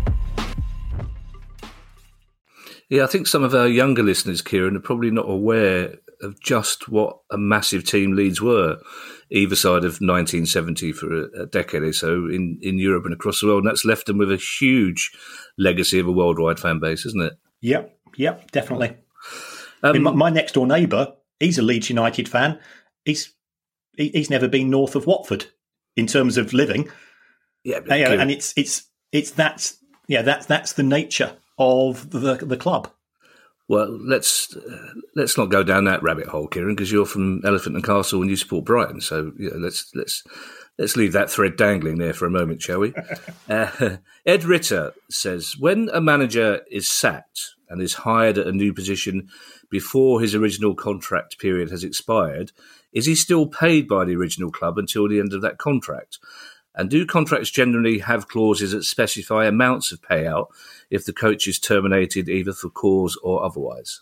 Speaker 1: Yeah, I think some of our younger listeners, Kieran, are probably not aware of just what a massive team Leeds were either side of nineteen seventy for a, a decade or so in, in Europe and across the world. And that's left them with a huge legacy of a worldwide fan base, isn't it?
Speaker 2: Yep, yep, definitely. Um, I mean, my, my next door neighbour, he's a Leeds United fan. He's he, he's never been north of Watford in terms of living.
Speaker 1: Yeah,
Speaker 2: and, you know, and it's it's it's that's yeah that's that's the nature of the the club.
Speaker 1: Well, let's uh, let's not go down that rabbit hole, Kieran, because you're from Elephant and Castle and you support Brighton. So you know, let's let's let's leave that thread dangling there for a moment, shall we? uh, Ed Ritter says, when a manager is sacked and is hired at a new position before his original contract period has expired, is he still paid by the original club until the end of that contract? And do contracts generally have clauses that specify amounts of payout if the coach is terminated either for cause or otherwise?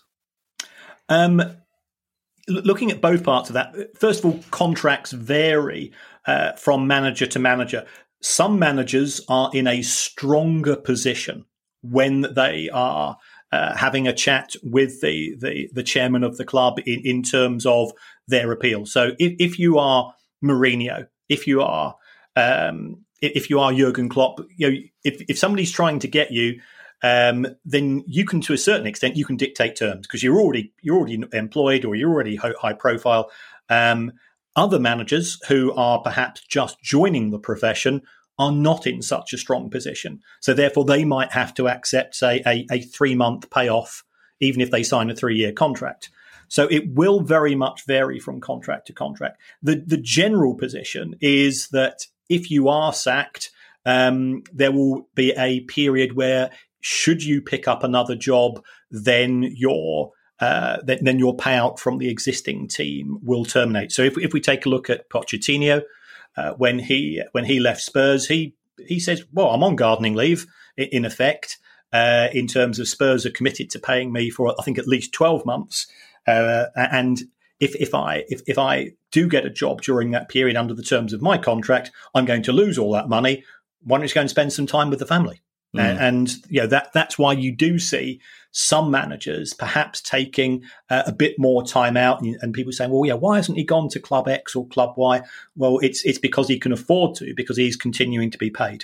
Speaker 2: Um, looking at both parts of that, first of all, contracts vary uh, from manager to manager. Some managers are in a stronger position when they are uh, having a chat with the, the, the chairman of the club in, in terms of their appeal. So if, if you are Mourinho, if you are Um, if you are Jurgen Klopp, you know, if, if somebody's trying to get you, um, then you can, to a certain extent, you can dictate terms because you're already you're already employed or you're already high profile. Um, other managers who are perhaps just joining the profession are not in such a strong position, so therefore they might have to accept, say, a, a three month payoff, even if they sign a three year contract. So it will very much vary from contract to contract. The the general position is that if you are sacked, um, there will be a period where, should you pick up another job, then your uh, then, then your payout from the existing team will terminate. So if if we take a look at Pochettino, uh, when he when he left Spurs, he he says, "Well, I'm on gardening leave," in effect, uh, in terms of Spurs are committed to paying me for, I think, at least twelve months, uh, and If if I if, if I do get a job during that period under the terms of my contract, I'm going to lose all that money. Why don't you go and spend some time with the family? Mm. And, and you know that that's why you do see some managers perhaps taking uh, a bit more time out, and, and people saying, "Well, yeah, why hasn't he gone to Club X or Club Y?" Well, it's it's because he can afford to, because he's continuing to be paid.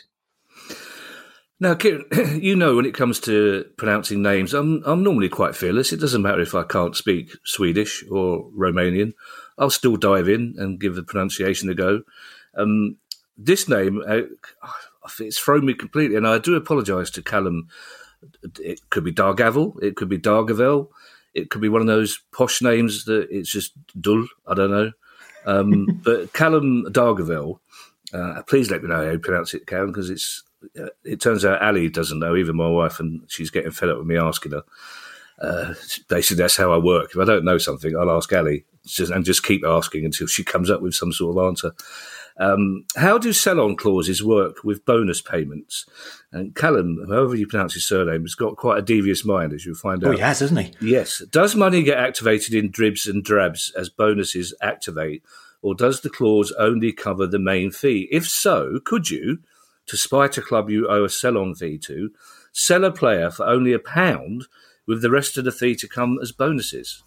Speaker 1: Now, Kieran, you know, when it comes to pronouncing names, I'm I'm normally quite fearless. It doesn't matter if I can't speak Swedish or Romanian. I'll still dive in and give the pronunciation a go. Um, this name, uh, it's thrown me completely, and I do apologise to Callum. It could be Dargavel, it could be Dargavel, it could be one of those posh names that it's just dull, I don't know. Um, but Callum Dargavel, uh, please let me know how you pronounce it, Callum, because it's... It turns out Ali doesn't know, even my wife, and she's getting fed up with me asking her. Uh, basically, that's how I work. If I don't know something, I'll ask Ali just, and just keep asking until she comes up with some sort of answer. Um, how do sell-on clauses work with bonus payments? And Callum, however you pronounce his surname, has got quite a devious mind, as you'll find out.
Speaker 2: Oh, he has, hasn't he?
Speaker 1: Yes. Does money get activated in dribs and drabs as bonuses activate, or does the clause only cover the main fee? If so, could you, to spite a club you owe a sell-on fee to, sell a player for only a pound with the rest of the fee to come as bonuses?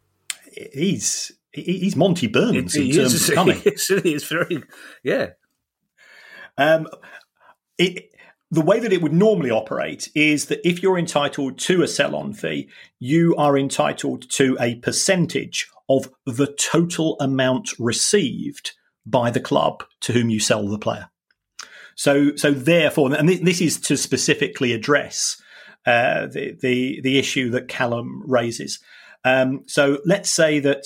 Speaker 2: He's he's Monty Burns
Speaker 1: it,
Speaker 2: in
Speaker 1: it
Speaker 2: terms
Speaker 1: is,
Speaker 2: of coming.
Speaker 1: It's, it's very, yeah.
Speaker 2: Um, it, the way that it would normally operate is that if you're entitled to a sell-on fee, you are entitled to a percentage of the total amount received by the club to whom you sell the player. So, so therefore, and this is to specifically address uh, the, the the issue that Callum raises. Um, so, let's say that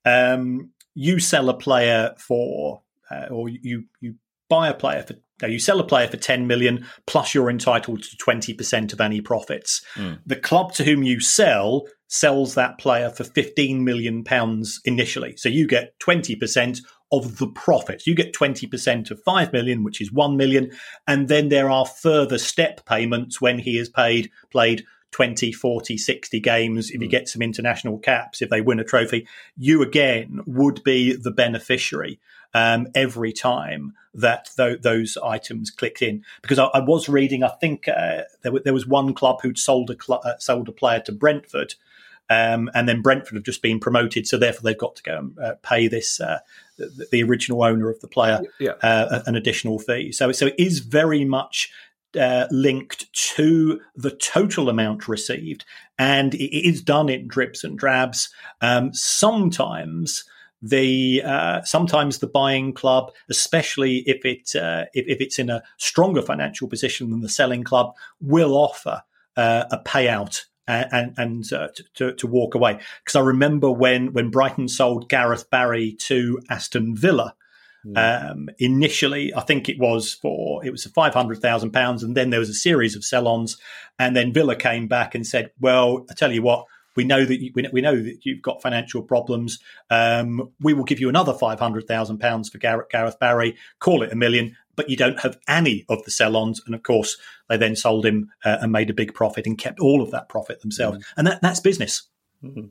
Speaker 2: um, you sell a player for, uh, or you you buy a player for, no, you sell a player for ten million, plus you're entitled to twenty percent of any profits. Mm. The club to whom you sell sells that player for fifteen million pounds initially. So you get twenty percent of the profits. You get twenty percent of five million, which is one million. And then there are further step payments when he has paid, played twenty, forty, sixty games. If you get some international caps, if they win a trophy, you again would be the beneficiary um, every time that th- those items clicked in. Because I, I was reading, I think uh, there, w- there was one club who'd sold a cl- uh, sold a player to Brentford, um, and then Brentford have just been promoted, so therefore they've got to go and uh, pay this uh, the, the original owner of the player
Speaker 1: yeah.
Speaker 2: uh, an additional fee. So, so it is very much Uh, linked to the total amount received, and it is done in dribs and drabs. Um, sometimes the uh, sometimes the buying club, especially if it uh, if, if it's in a stronger financial position than the selling club, will offer uh, a payout and and, and uh, to, to walk away. Because I remember when when Brighton sold Gareth Barry to Aston Villa. Um, initially, I think it was for it was five hundred thousand pounds, and then there was a series of sell-ons, and then Villa came back and said, "Well, I tell you what, we know that you, we know that you've got financial problems. Um, we will give you another five hundred thousand pounds for Gareth, Gareth Barry. Call it a million, but you don't have any of the sell-ons." And of course, they then sold him uh, and made a big profit and kept all of that profit themselves, mm-hmm. and that, that's business.
Speaker 1: Mm-hmm.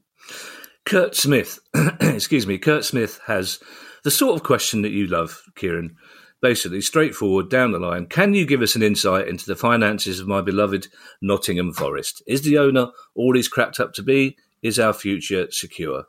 Speaker 1: Kurt Smith, excuse me, Kurt Smith has the sort of question that you love, Kieran. Basically, straightforward, down the line. Can you give us an insight into the finances of my beloved Nottingham Forest? Is the owner all he's cracked up to be? Is our future secure?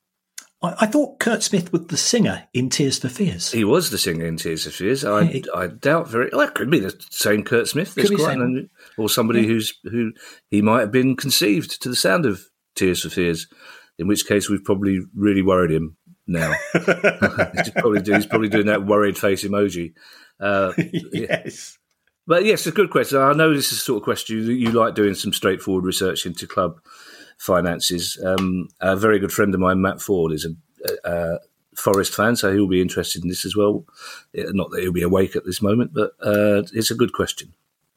Speaker 2: I, I thought Kurt Smith was the singer in Tears for Fears.
Speaker 1: He was the singer in Tears for Fears. I, yeah, it, I doubt very. Well, it could be the same Kurt Smith. Could be quite an, or somebody yeah. who's who he might have been conceived to the sound of Tears for Fears. In which case, we've probably really worried him now. he's, probably do, he's probably doing that worried face emoji. Uh,
Speaker 2: yes.
Speaker 1: But yes, it's a good question. I know this is the sort of question you, you like doing some straightforward research into club finances. Um, a very good friend of mine, Matt Ford, is a, a, a Forest fan, so he'll be interested in this as well. Not that he'll be awake at this moment, but uh, it's a good question.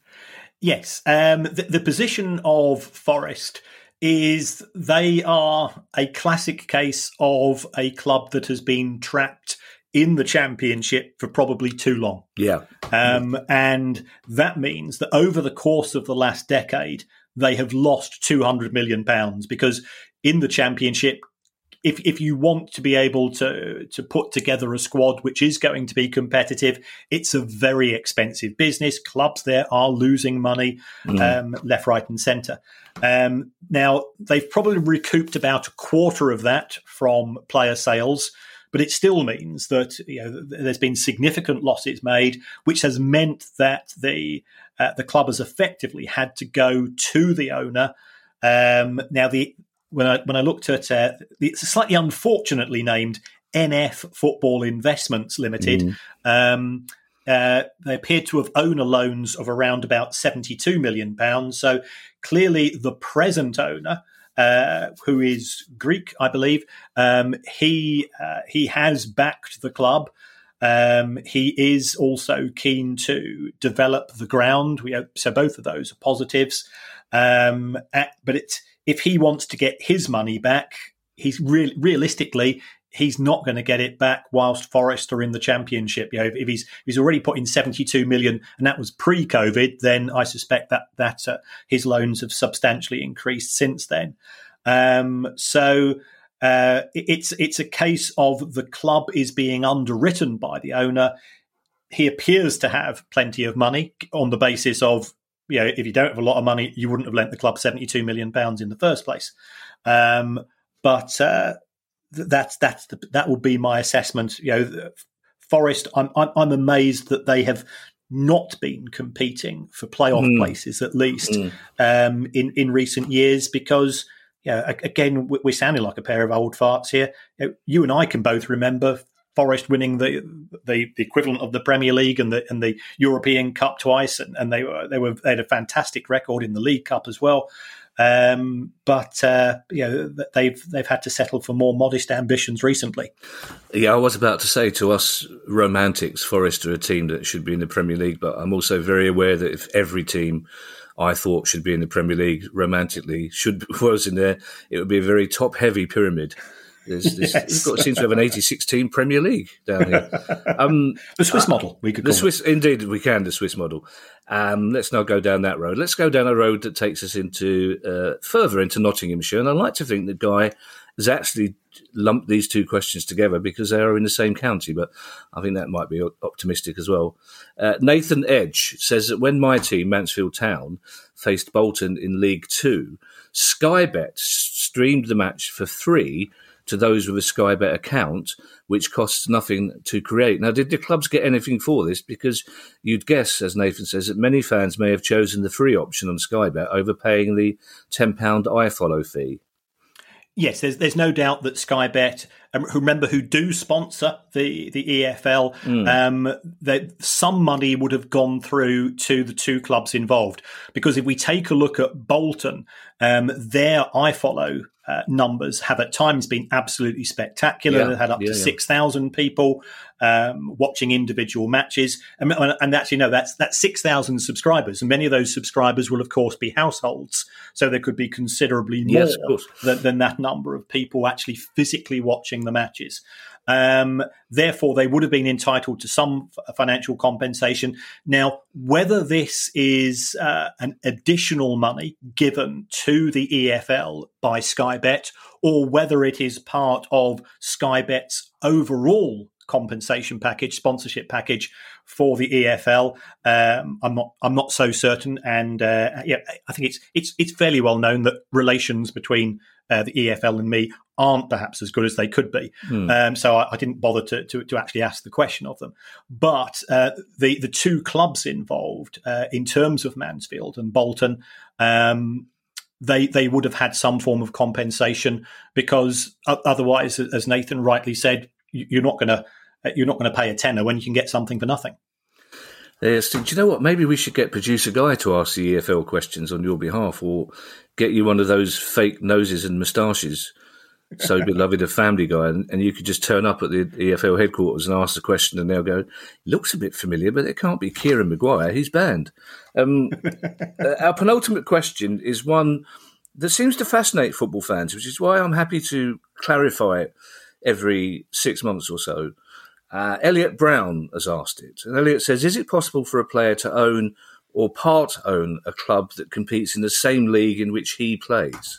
Speaker 2: Yes. Um, the, the position of Forest is they are a classic case of a club that has been trapped in the Championship for probably too long.
Speaker 1: Yeah.
Speaker 2: Um, and that means that over the course of the last decade, they have lost two hundred million pounds because in the Championship, if if you want to be able to to put together a squad which is going to be competitive, it's a very expensive business. Clubs there are losing money mm. um, left, right and centre. Um, now, they've probably recouped about a quarter of that from player sales, but it still means that you know there's been significant losses made, which has meant that the uh, the club has effectively had to go to the owner. Um, now, the When I when I looked at uh, it's slightly unfortunately named N F Football Investments Limited, mm. um, uh, they appeared to have owner loans of around about seventy-two million pounds. So clearly, the present owner, uh, who is Greek, I believe, um, he uh, he has backed the club. Um, he is also keen to develop the ground. We hope, so both of those are positives, um, at, but it's. If he wants to get his money back, he's re- realistically, he's not going to get it back whilst Forest are in the Championship. You know, if, if he's if he's already put in seventy-two million, and that was pre-COVID, then I suspect that that uh, his loans have substantially increased since then. Um, so uh, it's it's a case of the club is being underwritten by the owner. He appears to have plenty of money on the basis of, you know, if you don't have a lot of money, you wouldn't have lent the club seventy-two million pounds in the first place. Um, but uh, that's that's the, that would be my assessment. You know, Forest, I'm I'm, I'm amazed that they have not been competing for playoff mm. places at least mm. um, in in recent years, because, you know, again, we're sounding like a pair of old farts here. You know, you and I can both remember Forest winning the, the the equivalent of the Premier League and the and the European Cup twice, and, and they were they were they had a fantastic record in the League Cup as well. Um, but uh, you know, they've they've had to settle for more modest ambitions recently.
Speaker 1: Yeah, I was about to say, to us romantics, Forest are a team that should be in the Premier League, but I'm also very aware that if every team I thought should be in the Premier League romantically should was in there, it would be a very top heavy pyramid. There's, there's, yes. We've got seems to have an eighty-six team Premier League down here. Um,
Speaker 2: the Swiss uh, model, we could call
Speaker 1: the Swiss,
Speaker 2: it.
Speaker 1: Indeed, we can, the Swiss model. Um, let's not go down that road. Let's go down a road that takes us into uh, further into Nottinghamshire. And I like to think the guy has actually lumped these two questions together because they are in the same county, but I think that might be optimistic as well. Uh, Nathan Edge says that when my team, Mansfield Town, faced Bolton in League Two, Sky Bet streamed the match for free to those with a Sky Bet account, which costs nothing to create. Now, did the clubs get anything for this? Because you'd guess, as Nathan says, that many fans may have chosen the free option on Sky Bet over paying the ten pounds iFollow fee.
Speaker 2: Yes, there's there's no doubt that Sky Bet, um, remember, who do sponsor the, the E F L, mm. um, that some money would have gone through to the two clubs involved. Because if we take a look at Bolton, um, their iFollow uh, numbers have at times been absolutely spectacular.
Speaker 1: Yeah,
Speaker 2: They had up
Speaker 1: yeah,
Speaker 2: to
Speaker 1: yeah.
Speaker 2: six thousand people um, watching individual matches. And, and actually, no, that's, that's six thousand subscribers. And many of those subscribers will, of course, be households. So there could be considerably more
Speaker 1: yes, of course.
Speaker 2: than, than that number of people actually physically watching the matches. Um, therefore, they would have been entitled to some f- financial compensation. Now, whether this is uh, an additional money given to the E F L by Sky Bet, or whether it is part of Sky Bet's overall compensation package, sponsorship package for the E F L, um, I'm not. I'm not so certain. And uh, yeah, I think it's it's it's fairly well known that relations between uh, the E F L and me aren't perhaps as good as they could be. Hmm. Um, so I, I didn't bother to, to to actually ask the question of them. But uh, the the two clubs involved uh, in terms of Mansfield and Bolton, um, they they would have had some form of compensation, because otherwise, as Nathan rightly said, you're not going to you're not going to pay a tenner when you can get something for nothing.
Speaker 1: Yes, do you know what? Maybe we should get producer Guy to ask the E F L questions on your behalf, or get you one of those fake noses and moustaches, so beloved of Family Guy, and, and you could just turn up at the E F L headquarters and ask the question, and they'll go, "Looks a bit familiar, but it can't be Kieran Maguire. He's banned." Um, uh, our penultimate question is one that seems to fascinate football fans, which is why I'm happy to clarify it every six months or so. Uh, Elliot Brown has asked it. And Elliot says, is it possible for a player to own or part own a club that competes in the same league in which he plays?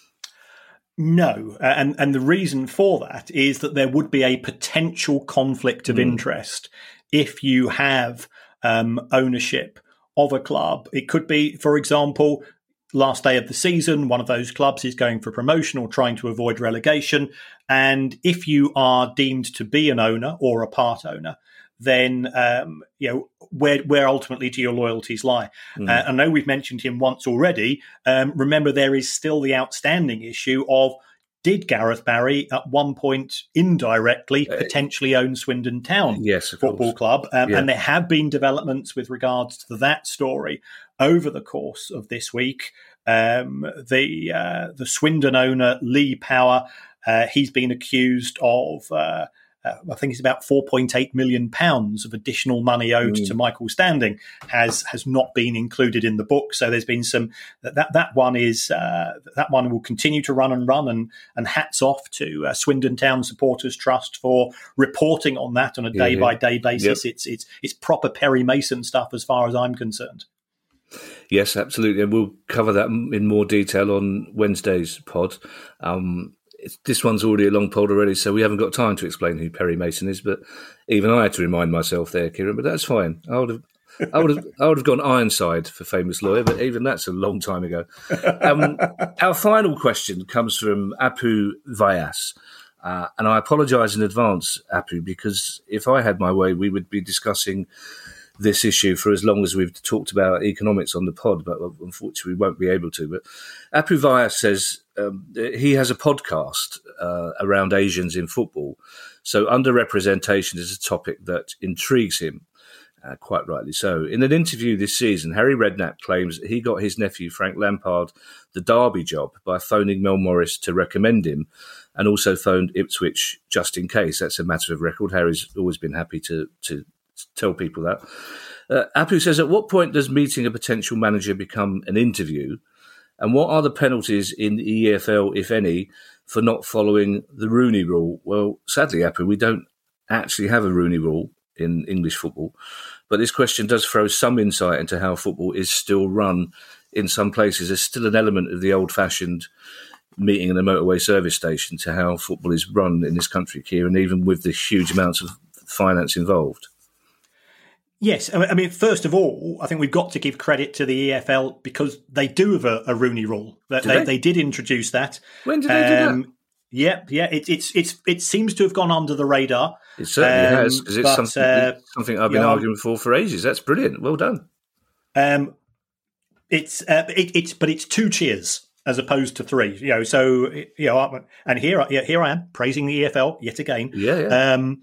Speaker 2: No. Uh, and, and the reason for that is that there would be a potential conflict of mm. interest if you have um, ownership of a club. It could be, for example, last day of the season, one of those clubs is going for promotion or trying to avoid relegation. And if you are deemed to be an owner or a part owner, then um, you know where where ultimately do your loyalties lie? Mm. Uh, I know we've mentioned him once already. Um, remember, there is still the outstanding issue of, did Gareth Barry at one point indirectly uh, potentially own Swindon Town
Speaker 1: yes,
Speaker 2: Football
Speaker 1: course.
Speaker 2: Club? Um,
Speaker 1: yeah.
Speaker 2: And there have been developments with regards to that story over the course of this week. Um, the uh, the Swindon owner, Lee Power, uh, he's been accused of uh, uh, I think it's about four point eight million pounds of additional money owed mm. to Michael Standing has has not been included in the book. So there's been some that that one is uh, that one will continue to run and run, and and hats off to uh, Swindon Town Supporters Trust for reporting on that on a day by day basis. Yep. It's it's it's proper Perry Mason stuff as far as I'm concerned.
Speaker 1: Yes, absolutely. And we'll cover that in more detail on Wednesday's pod. Um, it's, this one's already a long pod already, so we haven't got time to explain who Perry Mason is. But even I had to remind myself there, Kieran. But that's fine. I would have, I would have, I would have gone Ironside for famous lawyer, but even that's a long time ago. Um, our final question comes from Apu Vyas. Uh, and I apologise in advance, Apu, because if I had my way, we would be discussing this issue for as long as we've talked about economics on the pod, but unfortunately we won't be able to. But Apu Vyas says um, he has a podcast uh, around Asians in football. So underrepresentation is a topic that intrigues him, uh, quite rightly so. In an interview this season, Harry Redknapp claims that he got his nephew Frank Lampard the Derby job by phoning Mel Morris to recommend him, and also phoned Ipswich just in case. That's a matter of record. Harry's always been happy to to tell people that. Uh, Apu says, at what point does meeting a potential manager become an interview? And what are the penalties in the E F L, if any, for not following the Rooney Rule? Well, sadly, Apu, we don't actually have a Rooney Rule in English football. But this question does throw some insight into how football is still run in some places. There's still an element of the old-fashioned meeting in a motorway service station to how football is run in this country, Kieran, even with the huge amounts of finance involved.
Speaker 2: Yes, I mean, first of all, I think we've got to give credit to the E F L because they do have a, a Rooney Rule. That they, they? they did introduce that.
Speaker 1: When did they um, do that?
Speaker 2: Yeah, yeah. It, it's it's it seems to have gone under the radar.
Speaker 1: It certainly um, has, because it's
Speaker 2: but,
Speaker 1: something,
Speaker 2: uh,
Speaker 1: something I've been
Speaker 2: yeah,
Speaker 1: arguing for for ages. That's brilliant. Well done.
Speaker 2: Um, it's uh, it, it's but it's two cheers as opposed to three. You know, so you know, and here I, here I am praising the E F L yet again.
Speaker 1: Yeah. yeah.
Speaker 2: Um,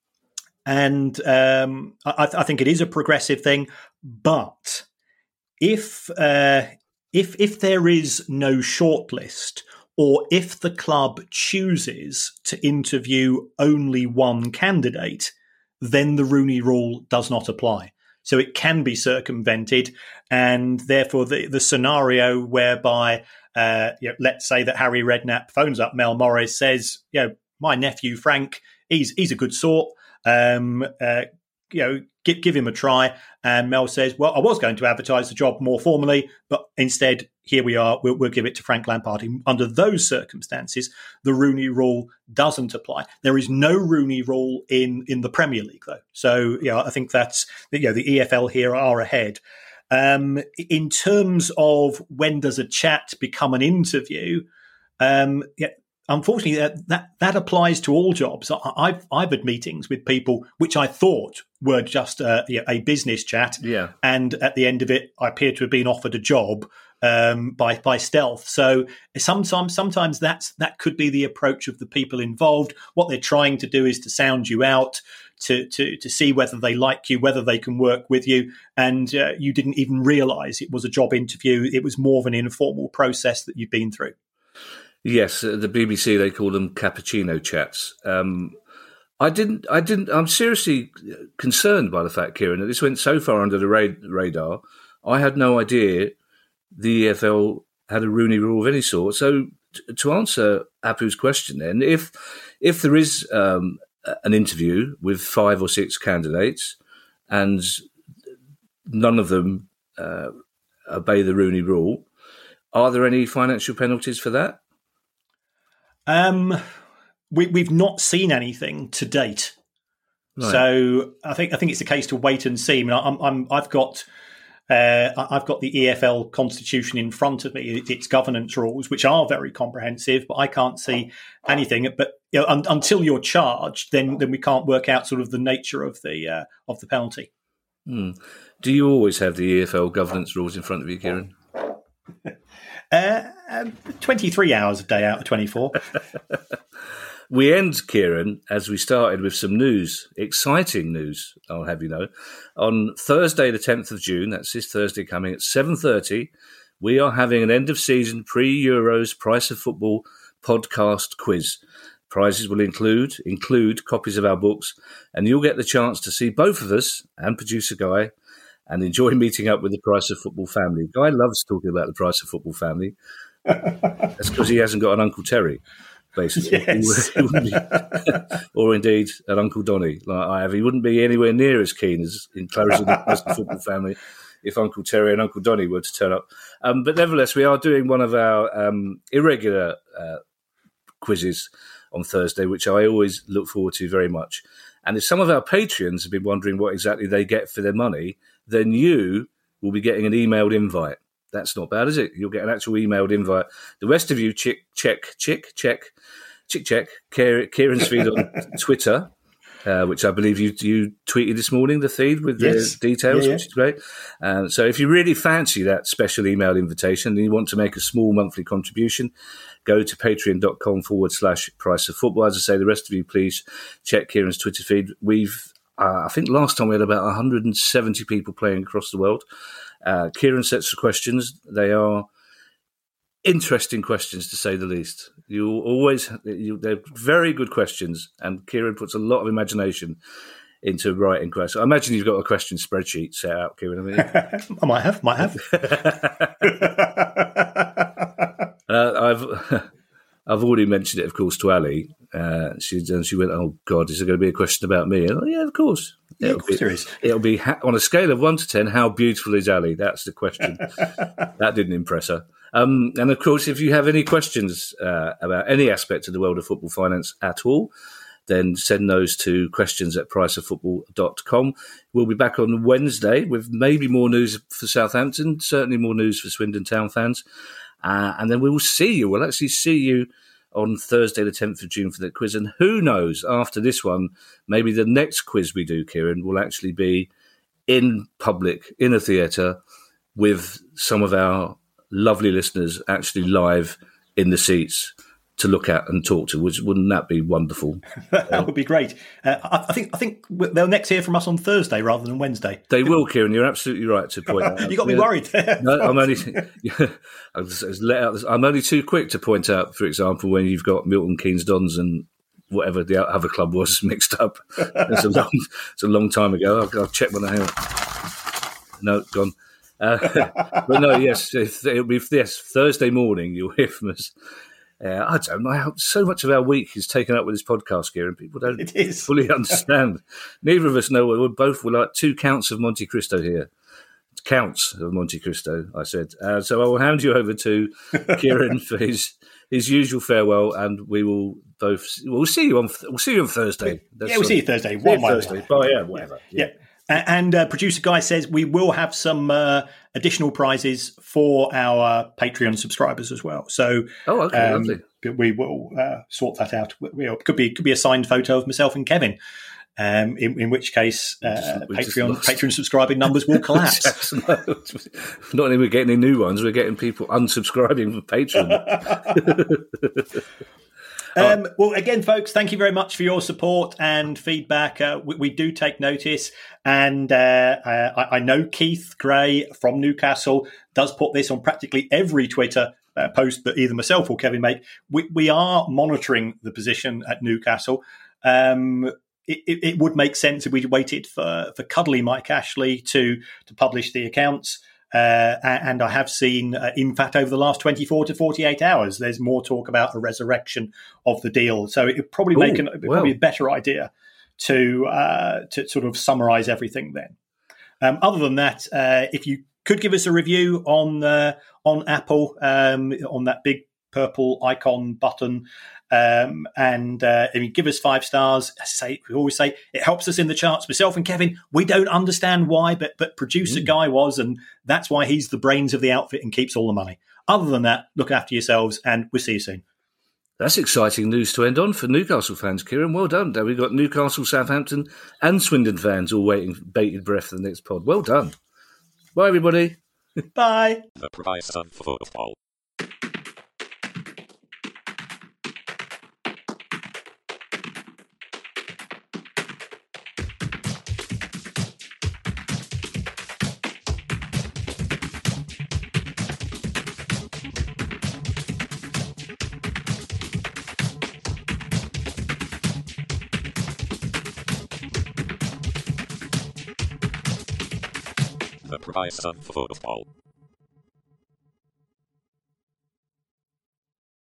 Speaker 2: And um, I, I think it is a progressive thing, but if uh, if if there is no shortlist, or if the club chooses to interview only one candidate, then the Rooney Rule does not apply. So it can be circumvented, and therefore the, the scenario whereby, uh, you know, let's say that Harry Redknapp phones up Mel Morris, says, you know, my nephew Frank, he's he's a good sort. Um, uh, you know, give, give him a try. And Mel says, well, I was going to advertise the job more formally, but instead, here we are. We'll, we'll give it to Frank Lampard. Under those circumstances, the Rooney Rule doesn't apply. There is no Rooney Rule in, in the Premier League, though. So, yeah, you know, I think that's, you know, the E F L here are ahead. Um, in terms of when does a chat become an interview, um, yeah, unfortunately, that, that that applies to all jobs. I've I've had meetings with people which I thought were just a, a business chat,
Speaker 1: yeah.
Speaker 2: and at the end of it, I appear to have been offered a job um, by by stealth. So sometimes sometimes that's that could be the approach of the people involved. What they're trying to do is to sound you out, to to to see whether they like you, whether they can work with you, and uh, you didn't even realise it was a job interview. It was more of an informal process that you've been through.
Speaker 1: Yes, uh, the B B C, they call them cappuccino chats. Um, I didn't, I didn't, I'm seriously concerned by the fact, Kieran, that this went so far under the ra- radar. I had no idea the E F L had a Rooney Rule of any sort. So t- to answer Apu's question then, if, if there is um, an interview with five or six candidates and none of them uh, obey the Rooney Rule, are there any financial penalties for that?
Speaker 2: Um, we, we've not seen anything to date, right. So I think I think it's a case to wait and see. I mean, I'm, I'm I've got uh, I've got the E F L constitution in front of me, its governance rules, which are very comprehensive, but I can't see anything. But you know, un, until you're charged, then then we can't work out sort of the nature of the uh, of the penalty.
Speaker 1: Hmm. Do you always have the E F L governance rules in front of you, Kieran?
Speaker 2: Uh, um, twenty-three hours a day out of twenty-four.
Speaker 1: We end, Kieran, as we started, with some news, exciting news, I'll have you know. On Thursday, the tenth of June, that's this Thursday coming at seven thirty, we are having an end-of-season pre-Euros Price of Football podcast quiz. Prizes will include include copies of our books, and you'll get the chance to see both of us and producer Guy and enjoy meeting up with the Price of Football family. Guy loves talking about the Price of Football family. That's because he hasn't got an Uncle Terry, basically.
Speaker 2: Yes.
Speaker 1: He wouldn't be, or indeed an Uncle Donny like I have. He wouldn't be anywhere near as keen as encouraging the Price of Football family if Uncle Terry and Uncle Donny were to turn up. Um, but nevertheless, we are doing one of our um, irregular uh, quizzes on Thursday, which I always look forward to very much. And if some of our Patreons have been wondering what exactly they get for their money, then you will be getting an emailed invite. That's not bad, is it? You'll get an actual emailed invite. The rest of you, check, check, check, check, check, check, Kieran's feed on Twitter, uh, which I believe you you tweeted this morning, the feed with
Speaker 2: yes.
Speaker 1: the details,
Speaker 2: yeah, yeah.
Speaker 1: which is great. Uh, so if you really fancy that special emailed invitation and you want to make a small monthly contribution, go to patreon.com forward slash price of football. As I say, the rest of you, please check Kieran's Twitter feed. We've, uh, I think last time we had about one hundred seventy people playing across the world. Uh, Kieran sets the questions. They are interesting questions, to say the least. You always, you, they're very good questions, and Kieran puts a lot of imagination into writing questions. I imagine you've got a question spreadsheet set out, Kieran. I, mean,
Speaker 2: I might have, might have.
Speaker 1: uh, I've I've already mentioned it, of course, to Ali. Uh, she and she went, "Oh God, is there going to be a question about me?" And, oh, yeah, of course.
Speaker 2: Yeah,
Speaker 1: it'll
Speaker 2: of course
Speaker 1: be,
Speaker 2: there is.
Speaker 1: It'll be ha- on a scale of one to ten. How beautiful is Ali? That's the question. That didn't impress her. Um, and of course, if you have any questions uh, about any aspect of the world of football finance at all, then send those to questions at price of football dot com. We'll be back on Wednesday with maybe more news for Southampton, certainly more news for Swindon Town fans. Uh, and then we will see you. We'll actually see you on Thursday, the tenth of June for the quiz. And who knows, after this one, maybe the next quiz we do, Kieran, will actually be in public, in a theatre, with some of our lovely listeners actually live in the seats to look at and talk to. Which, wouldn't that be wonderful?
Speaker 2: That would be great. Uh, I, I think I think they'll next hear from us on Thursday rather than Wednesday.
Speaker 1: They will, Kieran. You're absolutely right to point out.
Speaker 2: You got me worried there.
Speaker 1: No, I'm only. I was, I was let out, I'm only too quick to point out, for example, when you've got Milton Keynes Dons and whatever the other club was mixed up. It's a long, it's a long time ago. I'll, I'll check when I have. No, gone. Uh, but no, yes, it'll be yes Thursday morning. You'll hear from us. Uh, I don't know how so much of our week is taken up with this podcast, Kieran. People don't
Speaker 2: It is.
Speaker 1: fully understand. Neither of us know. We're both we're like two counts of Monte Cristo here. Counts of Monte Cristo, I said. Uh, so I will hand you over to Kieran for his his usual farewell, and we will both. We'll see you on. We'll see you on Thursday.
Speaker 2: That's yeah, we'll see you Thursday. One way
Speaker 1: Thursday. Oh yeah, whatever.
Speaker 2: Yeah. yeah. And uh, producer Guy says we will have some uh, additional prizes for our Patreon subscribers as well. So,
Speaker 1: oh, okay,
Speaker 2: um,
Speaker 1: lovely.
Speaker 2: We will uh, sort that out. It could be could be a signed photo of myself and Kevin. Um, in, in which case, uh, just, Patreon Patreon subscribing numbers will collapse.
Speaker 1: Not only we're getting any new ones, we're getting people unsubscribing from Patreon.
Speaker 2: Um, well, again, folks, thank you very much for your support and feedback. Uh, we, we do take notice. And uh, I, I know Keith Gray from Newcastle does put this on practically every Twitter uh, post that either myself or Kevin make. We, we are monitoring the position at Newcastle. Um, it, it, it would make sense if we waited for, for cuddly Mike Ashley to, to publish the accounts. Uh, and I have seen, uh, in fact, over the last twenty-four to forty-eight hours, there's more talk about a resurrection of the deal. So it would probably Ooh, make an, well. probably a better idea to uh, to sort of summarise everything then. Um, other than that, uh, if you could give us a review on uh, on Apple, um, on that big purple icon button, um, and uh, I mean, give us five stars. I say we always say it helps us in the charts. Myself and Kevin, we don't understand why, but but producer mm. Guy was, and that's why he's the brains of the outfit and keeps all the money. Other than that, look after yourselves, and we'll see you soon. That's exciting news to end on for Newcastle fans, Kieran. Well done. We've got Newcastle, Southampton, and Swindon fans all waiting bated breath for the next pod. Well done. Bye, everybody. Bye. The price of football.
Speaker 5: the price of football.